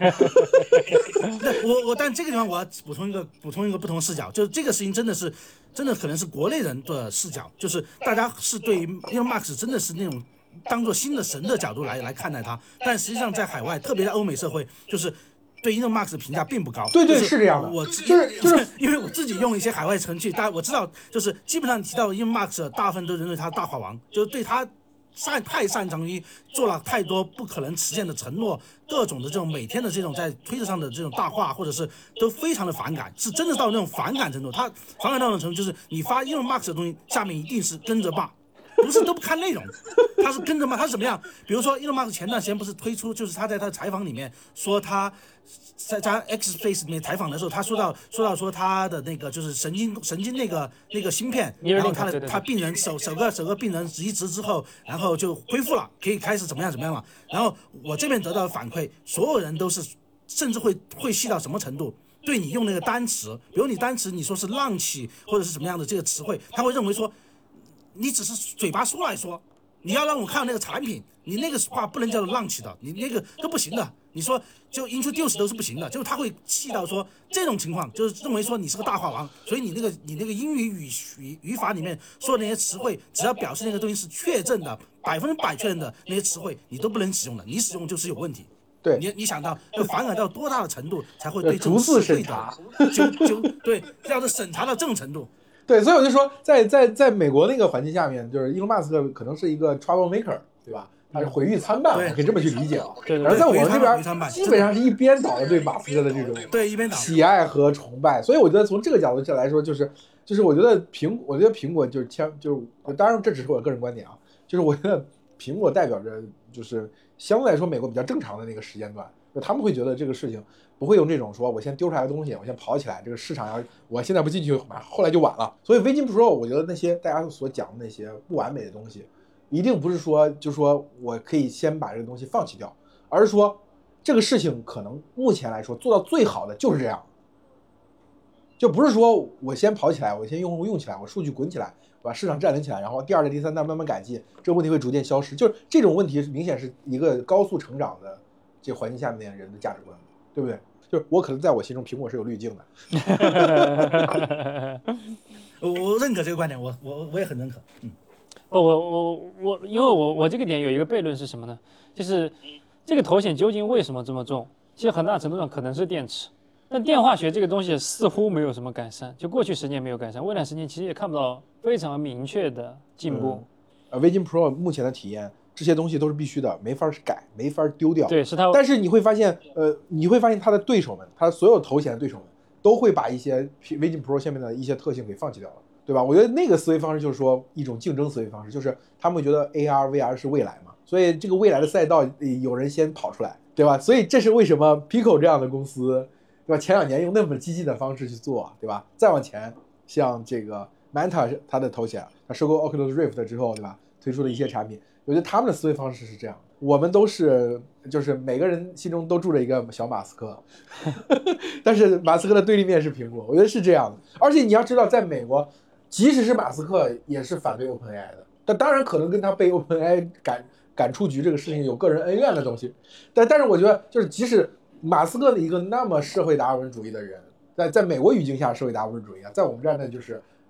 但这个地方我要补充一个不同视角，就是这个事情真的可能是国内人的视角，就是大家是对于 Elon Musk 真的是那种当做新的神的角度来看待他，但实际上在海外，特别在欧美社会，就是对 Elon Musk 的评价并不高。 对，是这样的。 就是因为我自己用一些海外程序，我知道，就是基本上提到 Elon Musk， 大部分都认为他大话王，就是对他太擅长于做了太多不可能实现的承诺，各种的这种每天的这种在推特上的这种大话，或者是都非常的反感，是真的到那种反感程度。他反感到那种程度，就是你发Elon Musk 的东西，下面一定是跟着骂。不是都不看内容，他是跟着骂。他是怎么样？比如说，伊隆马斯克前段时间不是推出，就是他在他的采访里面说他在 X Face 里面采访的时候，他说到他的那个就是神经那个芯片，然后他病人首个病人移植之后，然后就恢复了，可以开始怎么样了。然后我这边得到的反馈，所有人都是甚至会细到什么程度？对你用那个单词，比如你单词你说是浪起或者是什么样的这个词汇，他会认为说。你只是嘴巴说来说，你要让我看那个产品，你那个话不能叫做浪起的，你那个都不行的。你说就 introduce 都是不行的，就是他会细到说这种情况，就是认为说你是个大话王，所以你那个英语语法里面说的那些词汇，只要表示那个东西是确证的100%确认的那些词汇，你都不能使用的，你使用就是有问题。 对， 你想到要反感到多大的程度才会对逐字审查， 对，要是审查到这种程度。 对，所以我就说，在美国那个环境下面，就是伊隆马斯克可能是一trouble maker，对吧？他是毁誉参半，可以这么去理解啊。而在我们这边，基本上是一边倒的对马斯克的这种喜爱和崇拜。所以我觉得从这个角度来说，就是我觉得苹果就是当然这只是我个人观点啊，就是我觉得苹果代表着就是相对来说美国比较正常的那个时间段，就他们会觉得这个事情。不会用这种说我先丢出来的东西，我先跑起来，这个市场我现在不进去，后来就晚了。所以Vision Pro，我觉得那些大家所讲的那些不完美的东西，一定不是说就说我可以先把这个东西放弃掉，而是说这个事情可能目前来说做到最好的就是这样，就不是说我先跑起来，我先用户用起来，我数据滚起来，把市场占领起来，然后第二代、第三代慢慢改进，这个问题会逐渐消失。就是这种问题明显是一个高速成长的这个环境下面的人的价值观。对不对？就是我可能在我心中，苹果是有滤镜的。 我认可这个观点，我也很认可。 因为我这个点有一个悖论是什么呢？就是这个头显究竟为什么这么重？其实很大程度上可能是电池，但电化学这个东西似乎没有什么改善，就过去10年没有改善，未来10年其实也看不到非常明确的进步。 Vision Pro 目前的体验。这些东西都是必须的，没法改，没法丢掉。 对，是它。 但是你会发现，他的对手们，他所有头显的对手们，都会把一些 Vision Pro 下面的一些特性给放弃掉了，对吧？我觉得那个思维方式就是说一种竞争思维方式，就是他们会觉得 AR、VR 是未来嘛，所以这个未来的赛道有人先跑出来，对吧？所以这是为什么 Pico 这样的公司，对吧？前2年用那么激进的方式去做，对吧？再往前，像这个 Meta 它的头显，它收购 Oculus Rift 之后，对吧？推出的一些产品。我觉得他们的思维方式是这样，我们都是就是每个人心中都住着一个小马斯克，但是马斯克的对立面是苹果，我觉得是这样的。而且你要知道，在美国，即使是马斯克也是反对 OpenAI 的，但当然可能跟他被 OpenAI 赶出局这个事情有个人恩怨的东西，但是我觉得就是即使马斯克的一个那么社会达尔文主义的人，在美国语境下社会达尔文主义啊，在我们这儿呢就是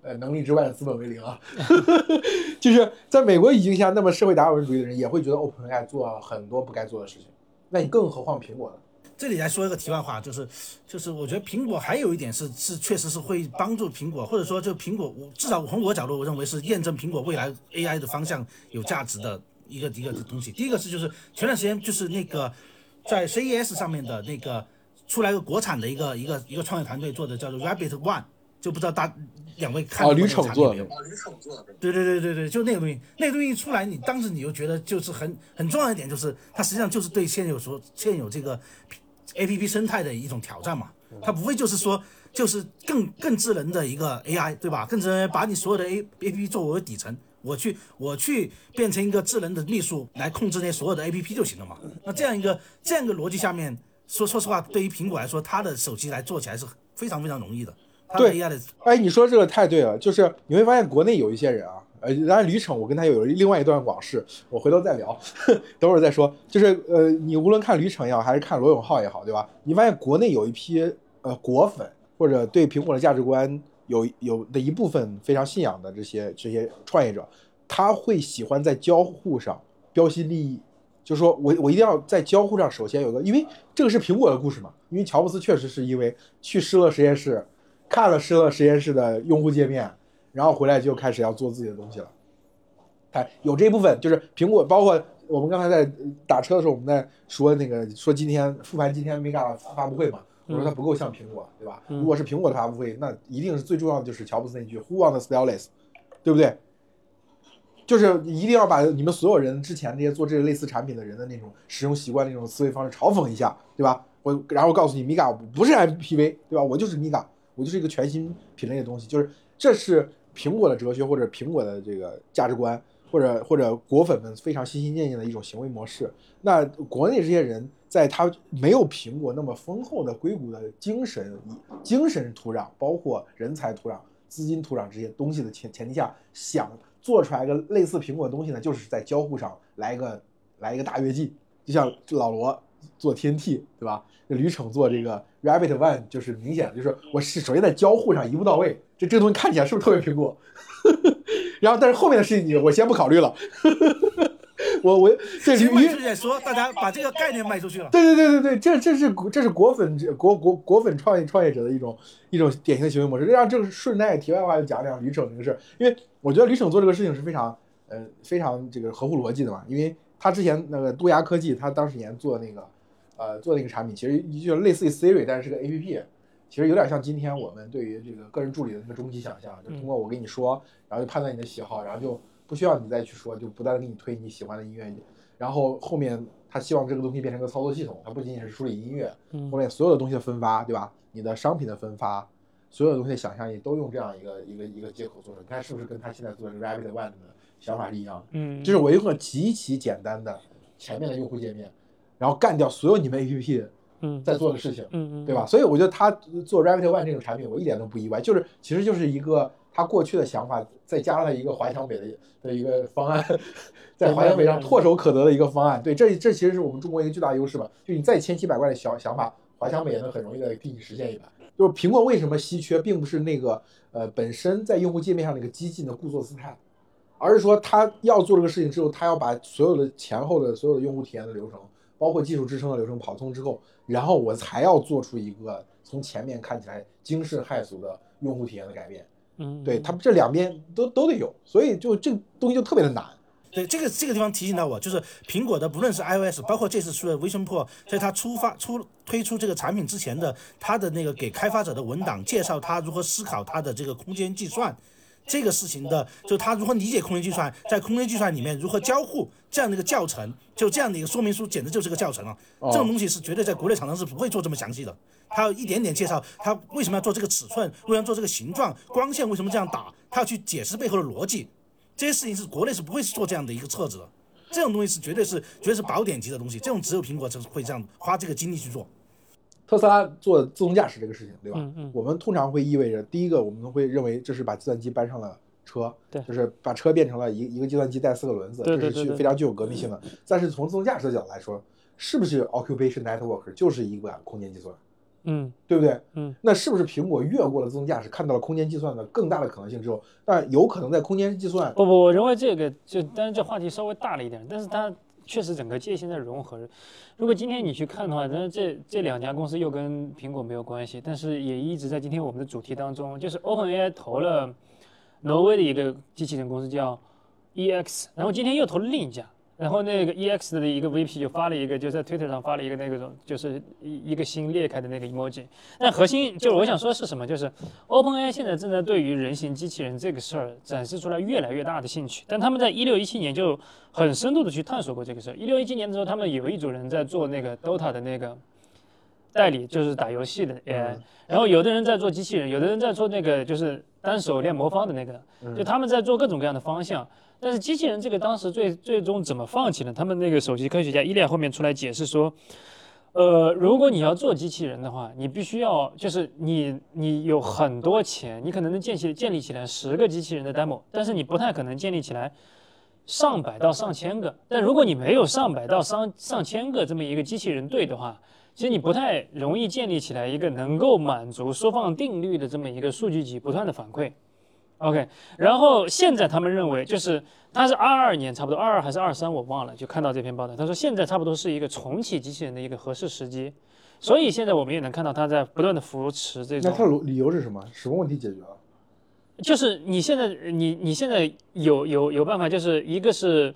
能力之外的资本为零啊。就是在美国语境下，那么社会达尔文主义的人也会觉得 OpenAI 做了很多不该做的事情，那你更何况苹果呢？ 这里来说一个题外话，就是我觉得苹果还有一点是确实是会帮助苹果，或者说就苹果，至少从我角度，我认为是验证苹果未来 AI 的方向有价值的一个东西。第一个是就是前段时间就是那个在 CES 上面的那个出来个国产的一个创业团队做的叫做 Rabbit One， 就不知道两位看过吕宠做的。 对，就那个东西出来，当时你就觉得就是很重要一点，就是它实际上就是对现有这个 APP 生态的一种挑战嘛。它不会就是说就是更智能的一个 AI， 对吧？更智能把你所有的 APP 作为底层，我去变成一个智能的秘书来控制那所有的 APP 就行了嘛。那这样一个逻辑下面，说实话，对于苹果来说，它的手机来做起来是非常非常容易的。 对，哎，你说这个太对了，就是你会发现国内有一些人啊，当然吕宠我跟他有另外一段往事，我回头再聊，等会儿再说。就是你无论看吕宠也好，还是看罗永浩也好，对吧？你发现国内有一批果粉或者对苹果的价值观有的一部分非常信仰的这些创业者，他会喜欢在交互上标新立异。就是说我一定要在交互上首先有个，因为这个是苹果的故事嘛。因为乔布斯确实是因为去施乐实验室看了施乐实验室的用户界面，然后回来就开始要做自己的东西了。有这一部分，就是苹果，包括我们刚才在打车的时候，我们在说今天复盘今天 Mega 发布会嘛，我说它不够像苹果，对吧？如果是苹果的发布会，那一定是最重要的就是乔布斯那句 Who wants stylist， 对不对？就是一定要把你们所有人之前那些做这个类似产品的人的那种使用习惯、那种思维方式嘲讽一下，对吧？然后告诉你 Mega 不是 MPV， 对吧？我就是 Mega， 我就是一个全新品类的东西，就是这是苹果的哲学或者苹果的这个价值观，或者果粉们非常心心念念的一种行为模式。那国内这些人在他没有苹果那么丰厚的硅谷的精神土壤，包括人才土壤、资金土壤这些东西的前提下，想做出来一个类似苹果的东西呢，就是在交互上来一个大跃进，就像老罗做 TNT， 对吧？吕宠做这个 Rabbit One， 就是明显的就是我是首先在交互上一步到位，这东西看起来是不是特别苹果？然后但是后面的事情我先不考虑了。这先卖出去说，大家把这个概念卖出去了。 对，这是果粉创业者的一种典型的行为模式。让这个顺带题外话就讲讲吕宠这个事，因为我觉得吕宠做这个事情是非常这个合乎逻辑的嘛。因为他之前那个杜牙科技，他当时年做那个产品，其实就类似于 Siri， 但是是个 APP， 其实有点像今天我们对于这个个人助理的那个终极想象，就通过我跟你说，然后就判断你的喜好，然后就不需要你再去说，就不断的给你推你喜欢的音乐，然后后面他希望这个东西变成个操作系统，它不仅仅是处理音乐，后面所有的东西的分发，对吧？你的商品的分发，所有的东西的想象力都用这样一个接口做成，你看是不是跟他现在做的 Rabbit One 的想法是一样的？就是我用个极其简单的前面的用户界面，然后干掉所有你们 APP 在做的事情，对吧？所以我觉得他做 Rabbit One 这种产品，我一点都不意外，其实就是一个他过去的想法，再加上他一个华强北的一个方案，在华强北上唾手可得的一个方案。对，这其实是我们中国一个巨大优势嘛，就你再千奇百怪的想法，华强北也能很容易的替你实现一把。就是苹果为什么稀缺，并不是那个本身在用户界面上那个激进的故作姿态，而是说他要做这个事情之后，他要把所有的前后的所有的用户体验的流程，包括技术支撑的流程跑通之后，然后我才要做出一个从前面看起来惊世骇俗的用户体验的改变。对，他们这两边都得有，所以就这个东西就特别的难。 对，这个地方提醒到我，就是苹果的不论是 iOS， 包括这次出的 Vision Pro， 在它推出这个产品之前的，它的那个给开发者的文档介绍它如何思考它的这个空间计算这个事情的，就他如何理解空间计算，在空间计算里面如何交互这样的一个教程，就这样的一个说明书，简直就是个教程啊！这种东西是绝对在国内厂商是不会做这么详细的，他要一点点介绍他为什么要做这个尺寸，为什么要做这个形状，光线为什么这样打，他要去解释背后的逻辑，这些事情是国内是不会做这样的一个册子的。这种东西是绝对是宝典级的东西，这种只有苹果才会这样花这个精力去做。 特斯拉做自动驾驶这个事情，对吧？我们通常会意味着，第一个我们会认为这是把计算机搬上了车， 对， 就是把车变成了一个计算机带4个轮子，这是非常具有革命性的。但是从自动驾驶的角度来说，是不是 occupation network 就是一个空间计算？ 对不对？那是不是苹果越过了自动驾驶，看到了空间计算的更大的可能性之后，但有可能在空间计算不，我认为这个当然这话题稍微大了一点，但是它确实整个界限在融合。如果今天你去看的话，那这两家公司又跟苹果没有关系，但是也一直在今天我们的主题当中，就是 OpenAI 投了挪威的一个机器人公司叫 EX， 然后今天又投了另一家。然后那个 EX 的一个 VP 就发了一个，就在 Twitter 上发了一个那个就是一个心裂开的那个 emoji。但核心就是我想说的是什么，就是 OpenAI 现在正在对于人形机器人这个事儿展示出来越来越大的兴趣。但他们在16、17年就很深度的去探索过这个事儿。16、17年的时候，他们有一组人在做那个 Dota 的那个代理，就是打游戏的 AI。然后有的人在做机器人，有的人在做那个就是单手练魔方的那个，就他们在做各种各样的方向。但是机器人这个当时最终怎么放弃呢？他们那个首席科学家伊利亚后面出来解释说，如果你要做机器人的话，你必须要就是你有很多钱，你可能能建立起来10个机器人的 demo， 但是你不太可能建立起来上百到上千个。但如果你没有上百到上千个这么一个机器人队的话，其实你不太容易建立起来一个能够满足缩放定律的这么一个数据集不断的反馈。OK， 然后现在他们认为，就是他是22年，差不多22还是23，我忘了，就看到这篇报道，他说现在差不多是一个重启机器人的一个合适时机，所以现在我们也能看到他在不断的扶持这种。 那他的理由是什么？什么问题解决了？ 就是你现在你现在有办法，就是一个是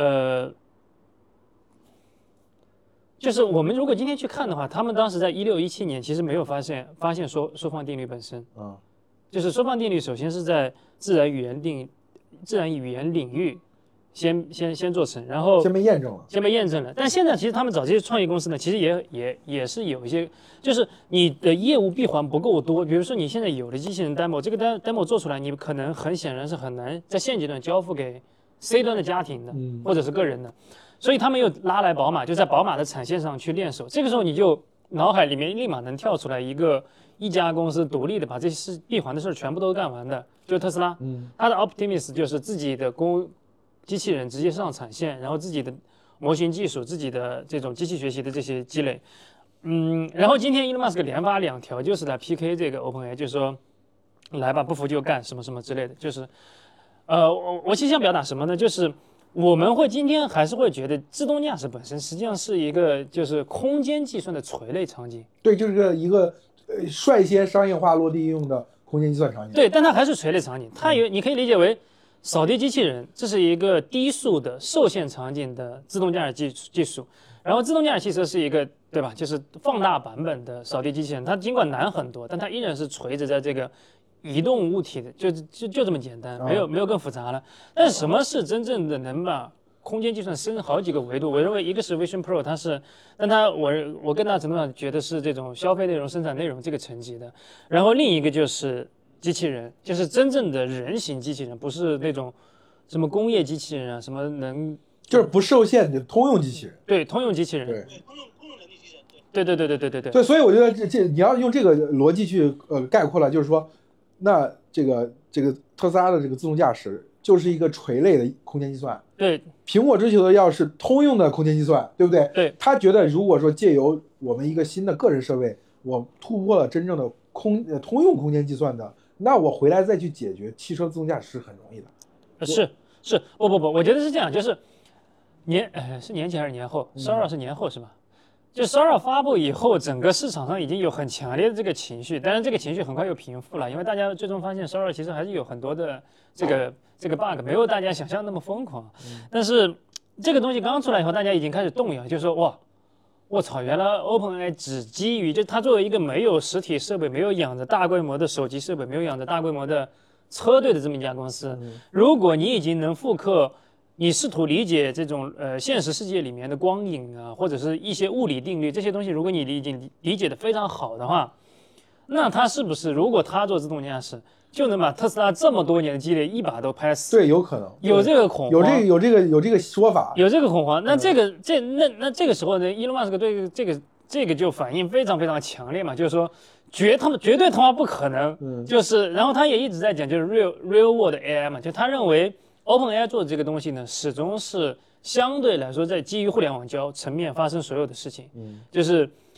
就是我们如果今天去看的话，他们当时在16、17年其实没有发现缩放定律本身。就是缩放定律，首先是在自然语言领域先做成，然后先被验证了。 但现在其实他们找这些创业公司呢，其实也是有一些，就是你的业务闭环不够多。比如说你现在有了机器人 demo， 这个 demo 做出来，你可能很显然是很难在现阶段交付给 C 端的家庭的，或者是个人的，所以他们又拉来宝马，就在宝马的产线上去练手。这个时候你就脑海里面立马能跳出来一家公司独立的把这些闭环的事全部都干完的，就是特斯拉。它的 Optimus 就是自己的机器人直接上产线，然后自己的模型技术、自己的这种机器学习的这些积累。然后今天 Elon Musk 连发2条，就是来 PK 这个 OpenAI， 就是说来吧，不服就干什么什么之类的。就是我其实想表达什么呢？就是我们今天还是会觉得自动驾驶本身实际上是一个就是空间计算的垂类场景。 对，就是一个率先商业化落地应用的空间计算场景。 对，但它还是垂类场景。你可以理解为扫地机器人，这是一个低速的受限场景的自动驾驶技术。然后自动驾驶汽车是一个，对吧？就是放大版本的扫地机器人，它尽管难很多，但它依然是垂直在这个移动物体的，就这么简单，没有更复杂了。但是什么是真正的能把空间计算升好几个维度？我认为一个是 Vision Pro， 我更大程度上觉得是这种消费内容、生产内容这个层级的。然后另一个就是机器人，就是真正的人形机器人，不是那种什么工业机器人啊，什么就是不受限的通用机器人。 对，通用机器人。 对， 通用人力机器人。对。 对，所以我觉得你要用这个逻辑去概括了，就是说，那这个特斯拉的这个自动驾驶就是一个垂类的空间计算。 对， 苹果追求的要是通用的空间计算，对不对？ 对， 他觉得如果说借由我们一个新的个人设备，我突破了真正的通用空间计算的，那我回来再去解决汽车自动驾驶是很容易的。 是，不，我觉得是这样，就是是年前还是年后？12是年后是吧？就12发布以后，整个市场上已经有很强烈的这个情绪，当然这个情绪很快又平复了，因为大家最终发现12其实还是有很多的这个 bug， 没有大家想象那么疯狂。但是这个东西刚出来以后，大家已经开始动摇，就是说哇，我操，原来 OpenAI 只基于，就它作为一个没有实体设备、没有养着大规模的手机设备、没有养着大规模的车队的这么一家公司，如果你已经能复刻。你试图理解这种现实世界里面的光影啊，或者是一些物理定律这些东西，如果你已经理解的非常好的话，那它是不是如果它做自动驾驶，就能把特斯拉这么多年的积累一把都拍死？ 对，有可能有这个恐慌， 有这个说法， 有这个恐慌。那这个时候呢，伊隆马斯克对这个就反应非常非常强烈嘛，就是说绝对他妈不可能，就是然后他也一直在讲就是 real world AI 嘛，就他认为。OpenAI 做的这个东西呢，始终是相对来说在基于互联网层面发生所有的事情，就是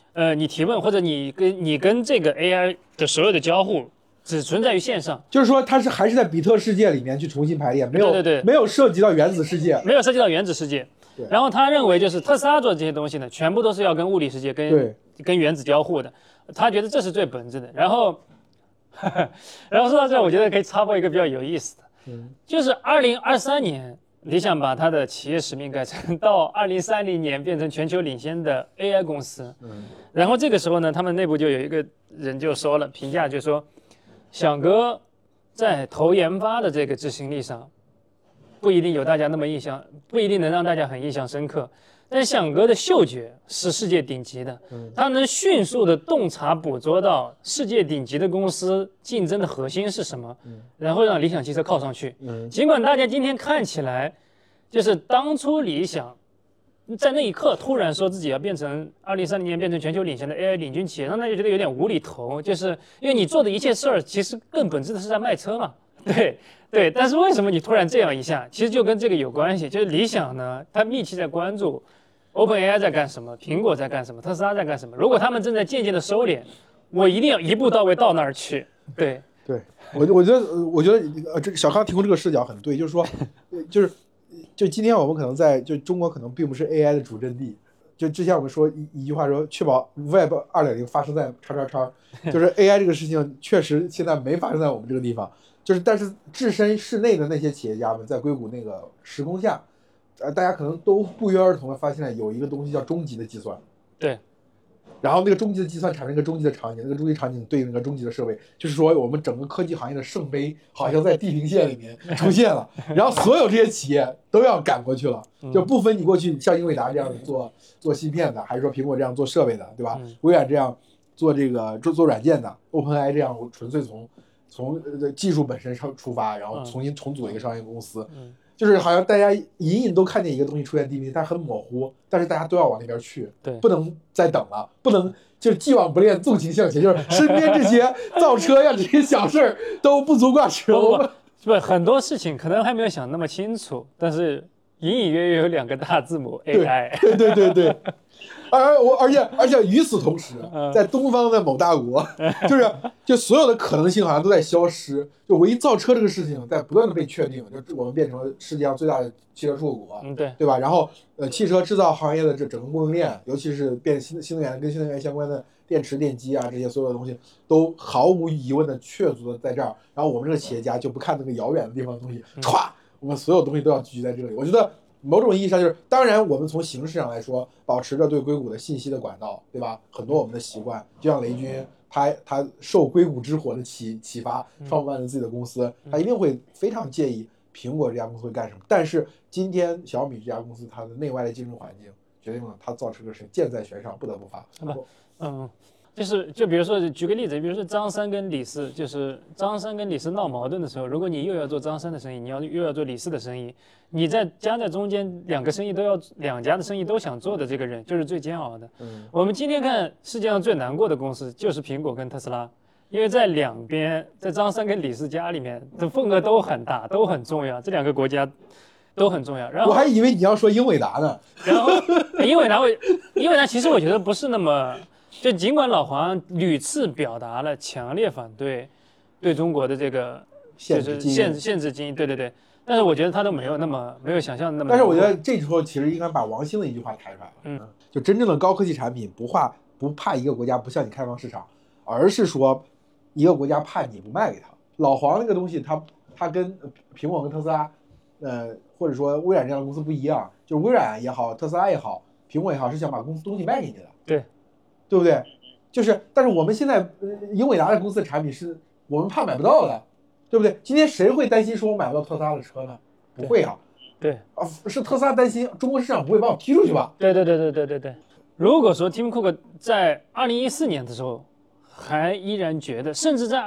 你提问或者你跟这个 AI 的所有的交互只存在于线上， 就是说它还是在比特世界里面去重新排列，没有涉及到原子世界， 没有涉及到原子世界。然后他认为就是特斯拉做这些东西呢，全部都是要跟物理世界跟原子交互的，他觉得这是最本质的。然后说到这，我觉得可以插播一个比较有意思的，就是2023年。理想把它的企业使命改成到2030年变成全球领先的 AI 公司。然后这个时候呢，他们内部就有一个人就说了，评价就说，响哥在投研发的这个执行力上，不一定有大家那么不一定能让大家很印象深刻。但是响哥的嗅觉是世界顶级的，他能迅速的洞察捕捉到世界顶级的公司竞争的核心是什么，然后让理想汽车靠上去。尽管大家今天看起来，就是当初理想在那一刻突然说自己要变成2030年变成全球领先的 AI 领军企业，让大家觉得有点无厘头，就是因为你做的一切事儿其实更本质的是在卖车嘛，对。但是为什么你突然这样一下，其实就跟这个有关系，就是理想呢，他密切在关注。OpenAI 在干什么？苹果在干什么？特斯拉在干什么？如果他们正在渐渐的收敛，我一定要一步到位到那儿去。对， 我觉得这小康提供这个视角很对，就是说，就今天我们可能就中国可能并不是 AI 的主阵地。就之前我们说一句话说，确保 Web 2.0发生在叉叉叉，就是 AI 这个事情确实现在没发生在我们这个地方。但是置身室内的那些企业家们，在硅谷那个时空下。大家可能都不约而同的发现了有一个东西叫终极的计算， 对， 然后那个终极的计算产生一个终极的场景，那个终极场景对应那个终极的设备，就是说我们整个科技行业的圣杯好像在地平线里面出现了，然后所有这些企业都要赶过去了，就不分你过去像英伟达这样做芯片的，还是说苹果这样做设备的，对吧？微软这样做这个做软件的 ，OpenAI 这样纯粹从技术本身上出发，然后重新重组一个商业公司。就是好像大家隐隐都看见一个东西出现地平线，但很模糊，但是大家都要往那边去， 对， 不能再等了，不能就是既往不恋，纵情向前，就是身边这些造车呀这些小事儿都不足挂齿。 不，很多事情可能还没有想那么清楚，但是隐隐约约有2个大字母 AI。 对。而且与此同时，在东方的某大国，就所有的可能性好像都在消失。就唯一造车这个事情在不断的被确定，就我们变成了世界上最大的汽车出口国，对吧？然后汽车制造行业的这整个供应链，尤其是变新能源跟新能源相关的电池、电机啊这些所有的东西，都毫无疑问的确凿的在这儿。然后我们这个企业家就不看那个遥远的地方的东西，歘，我们所有东西都要聚集在这里。我觉得。某种意义上就是，当然我们从形式上来说，保持着对硅谷的信息的管道，对吧？很多我们的习惯，就像雷军，他受硅谷之火的启发，创办了自己的公司，他一定会非常介意苹果这家公司会干什么。但是今天小米这家公司，它的内外的竞争环境决定了它造车的是箭在弦上，不得不发。 就比如说举个例子，比如说张三跟李四，就是张三跟李四闹矛盾的时候，如果你又要做张三的生意，你又要做李四的生意，你夹在中间2家的生意都想做的这个人，就是最煎熬的。我们今天看世界上最难过的公司就是苹果跟特斯拉，因为在两边，在张三跟李四家里面的份额都很大，都很重要，这2个国家都很重要。然后我还以为你要说英伟达呢。然后英伟达其实我觉得不是那么。就尽管老黄屡次表达了强烈反对对中国的这个限制经营，对，但是我觉得他都没有想象那么。 但是我觉得这时候其实应该把王兴的一句话抬出来了，就真正的高科技产品不怕一个国家不向你开放市场，而是说一个国家怕你不卖给他。老黄那个东西他跟苹果跟特斯拉，或者说微软这样的公司不一样，就是微软也好，特斯拉也好，苹果也好，是想把东西卖给你的。对不对？但是我们现在英伟达的公司的产品是我们怕买不到的，对不对？今天谁会担心说我买不到特斯拉的车呢？不会啊。 对啊， 是特斯拉担心中国市场不会把我踢出去吧？ 对。如果说 Tim Cook 在2014年的时候还依然觉得，甚至在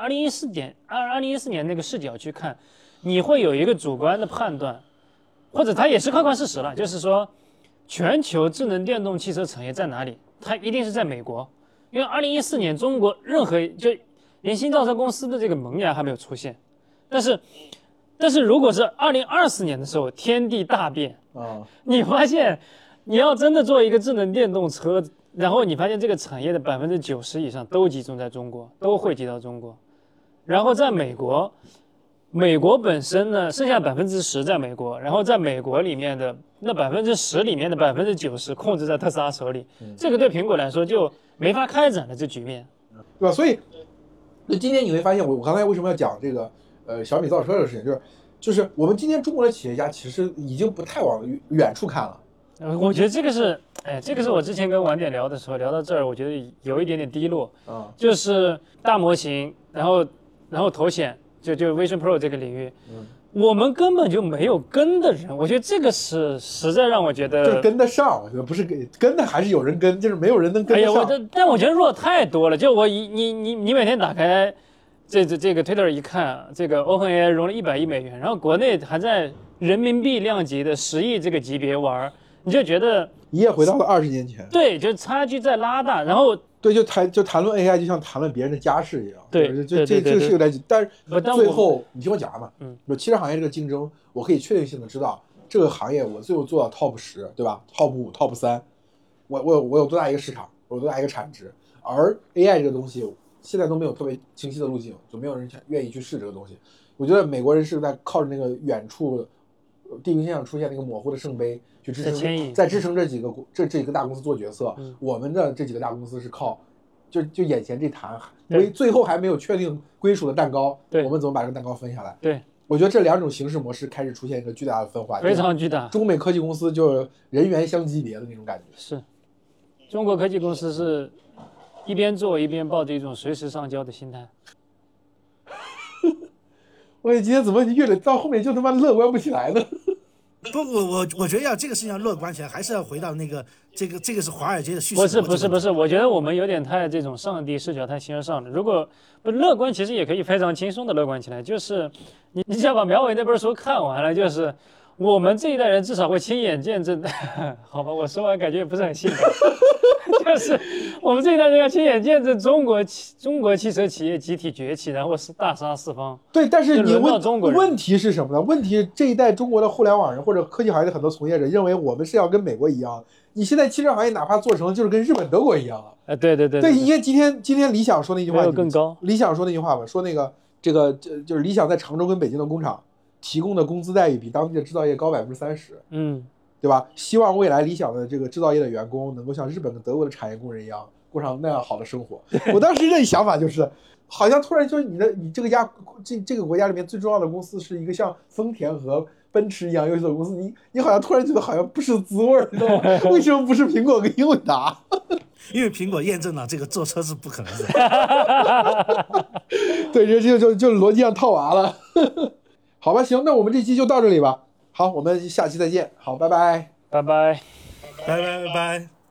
2014年那个视角去看，你会有一个主观的判断，或者它也是客观事实了，就是说全球智能电动汽车产业在哪里？它一定是在美国，因为2014年中国连新造车公司的这个萌芽还没有出现，但是如果是2024年的时候，天地大变啊！你发现你要真的做一个智能电动车， 然后你发现这个产业的90%以上都集中在中国，都汇集到中国。然后在美国，美国本身呢，剩下10%在美国，然后在美国里面的那10%里面的90%控制在特斯拉手里，这个对苹果来说就没法开展的这局面， 对吧？所以今天你会发现，我刚才为什么要讲这个小米造车的事情，就是我们今天中国的企业家其实已经不太往远处看了。 我觉得这个是，这个是我之前跟晚点聊的时候聊到这儿，我觉得有一点点低落，就是大模型，然后头显，就 Vision Pro 这个领域，我们根本就没有跟的人，我觉得这个是实在让我觉得， 就跟得上，我觉得不是跟的还是有人跟，就是没有人能跟得上。 但我觉得弱太多了，就你每天打开这个 Twitter 一看，这个 OpenAI 融了100亿美元，然后国内还在人民币量级的10亿这个级别玩。你就觉得一夜回到了20年前， 对，就差距在拉大，然后对，就谈论 AI 就像谈论别人的家事一样， 对， 这个是有点，但是最后你听我讲完嘛，汽车行业这个竞争，我可以确定性的知道这个行业我最后做到 Top 10，对吧 ？Top 5、Top 3，我有多大一个市场，我有多大一个产值，而 AI 这个东西现在都没有特别清晰的路径，就没有人愿意去试这个东西。我觉得美国人是在靠着那个远处地平线上出现那个模糊的圣杯去支撑，在支撑这几个大公司做决策。我们的这几个大公司是靠就眼前这坛最后还没有确定归属的蛋糕，我们怎么把这个蛋糕分下来？ 对， 我觉得这两种形式模式开始出现一个巨大的分化， 非常巨大。 中美科技公司就人猿相级别的那种感觉。 是，中国科技公司是一边做一边抱着一种随时上交的心态。 我今天怎么越到后面就他妈乐观不起来呢？ 不，我觉得这个事情要乐观起来，还是要回到那个这个是华尔街的叙事。 不是，我觉得我们有点太这种上帝视角太形而上了。如果不乐观，其实也可以非常轻松的乐观起来。就是你只要把苗伟那本书看完了，就是我们这一代人至少会亲眼见证。好吧，我说完感觉也不是很信服。就是我们这一代人要亲眼见证中国汽车企业集体崛起，然后是大杀四方。 对，但是你问题是什么呢？问题这一代中国的互联网人或者科技行业的很多从业者认为我们是要跟美国一样，你现在汽车行业哪怕做成就是跟日本、德国一样了。 对， 因为今天理想说那句话更高。 理想说那句话吧，说那个就是理想在常州跟北京的工厂提供的工资待遇比当地的制造业高30%。对吧？希望未来理想的这个制造业的员工能够像日本跟德国的产业工人一样，过上那样好的生活。我当时这想法就是，好像突然说你这个国家里面最重要的公司是一个像丰田和奔驰一样优秀的公司，你好像突然觉得好像不是滋味，你知道吗？为什么不是苹果跟英伟达？ 因为苹果验证了这个坐车是不可能的。 对，这就逻辑上套娃了。好吧，行，那我们这期就到这里吧。好，我们下期再见。好，拜拜， 拜拜， 拜拜，拜拜。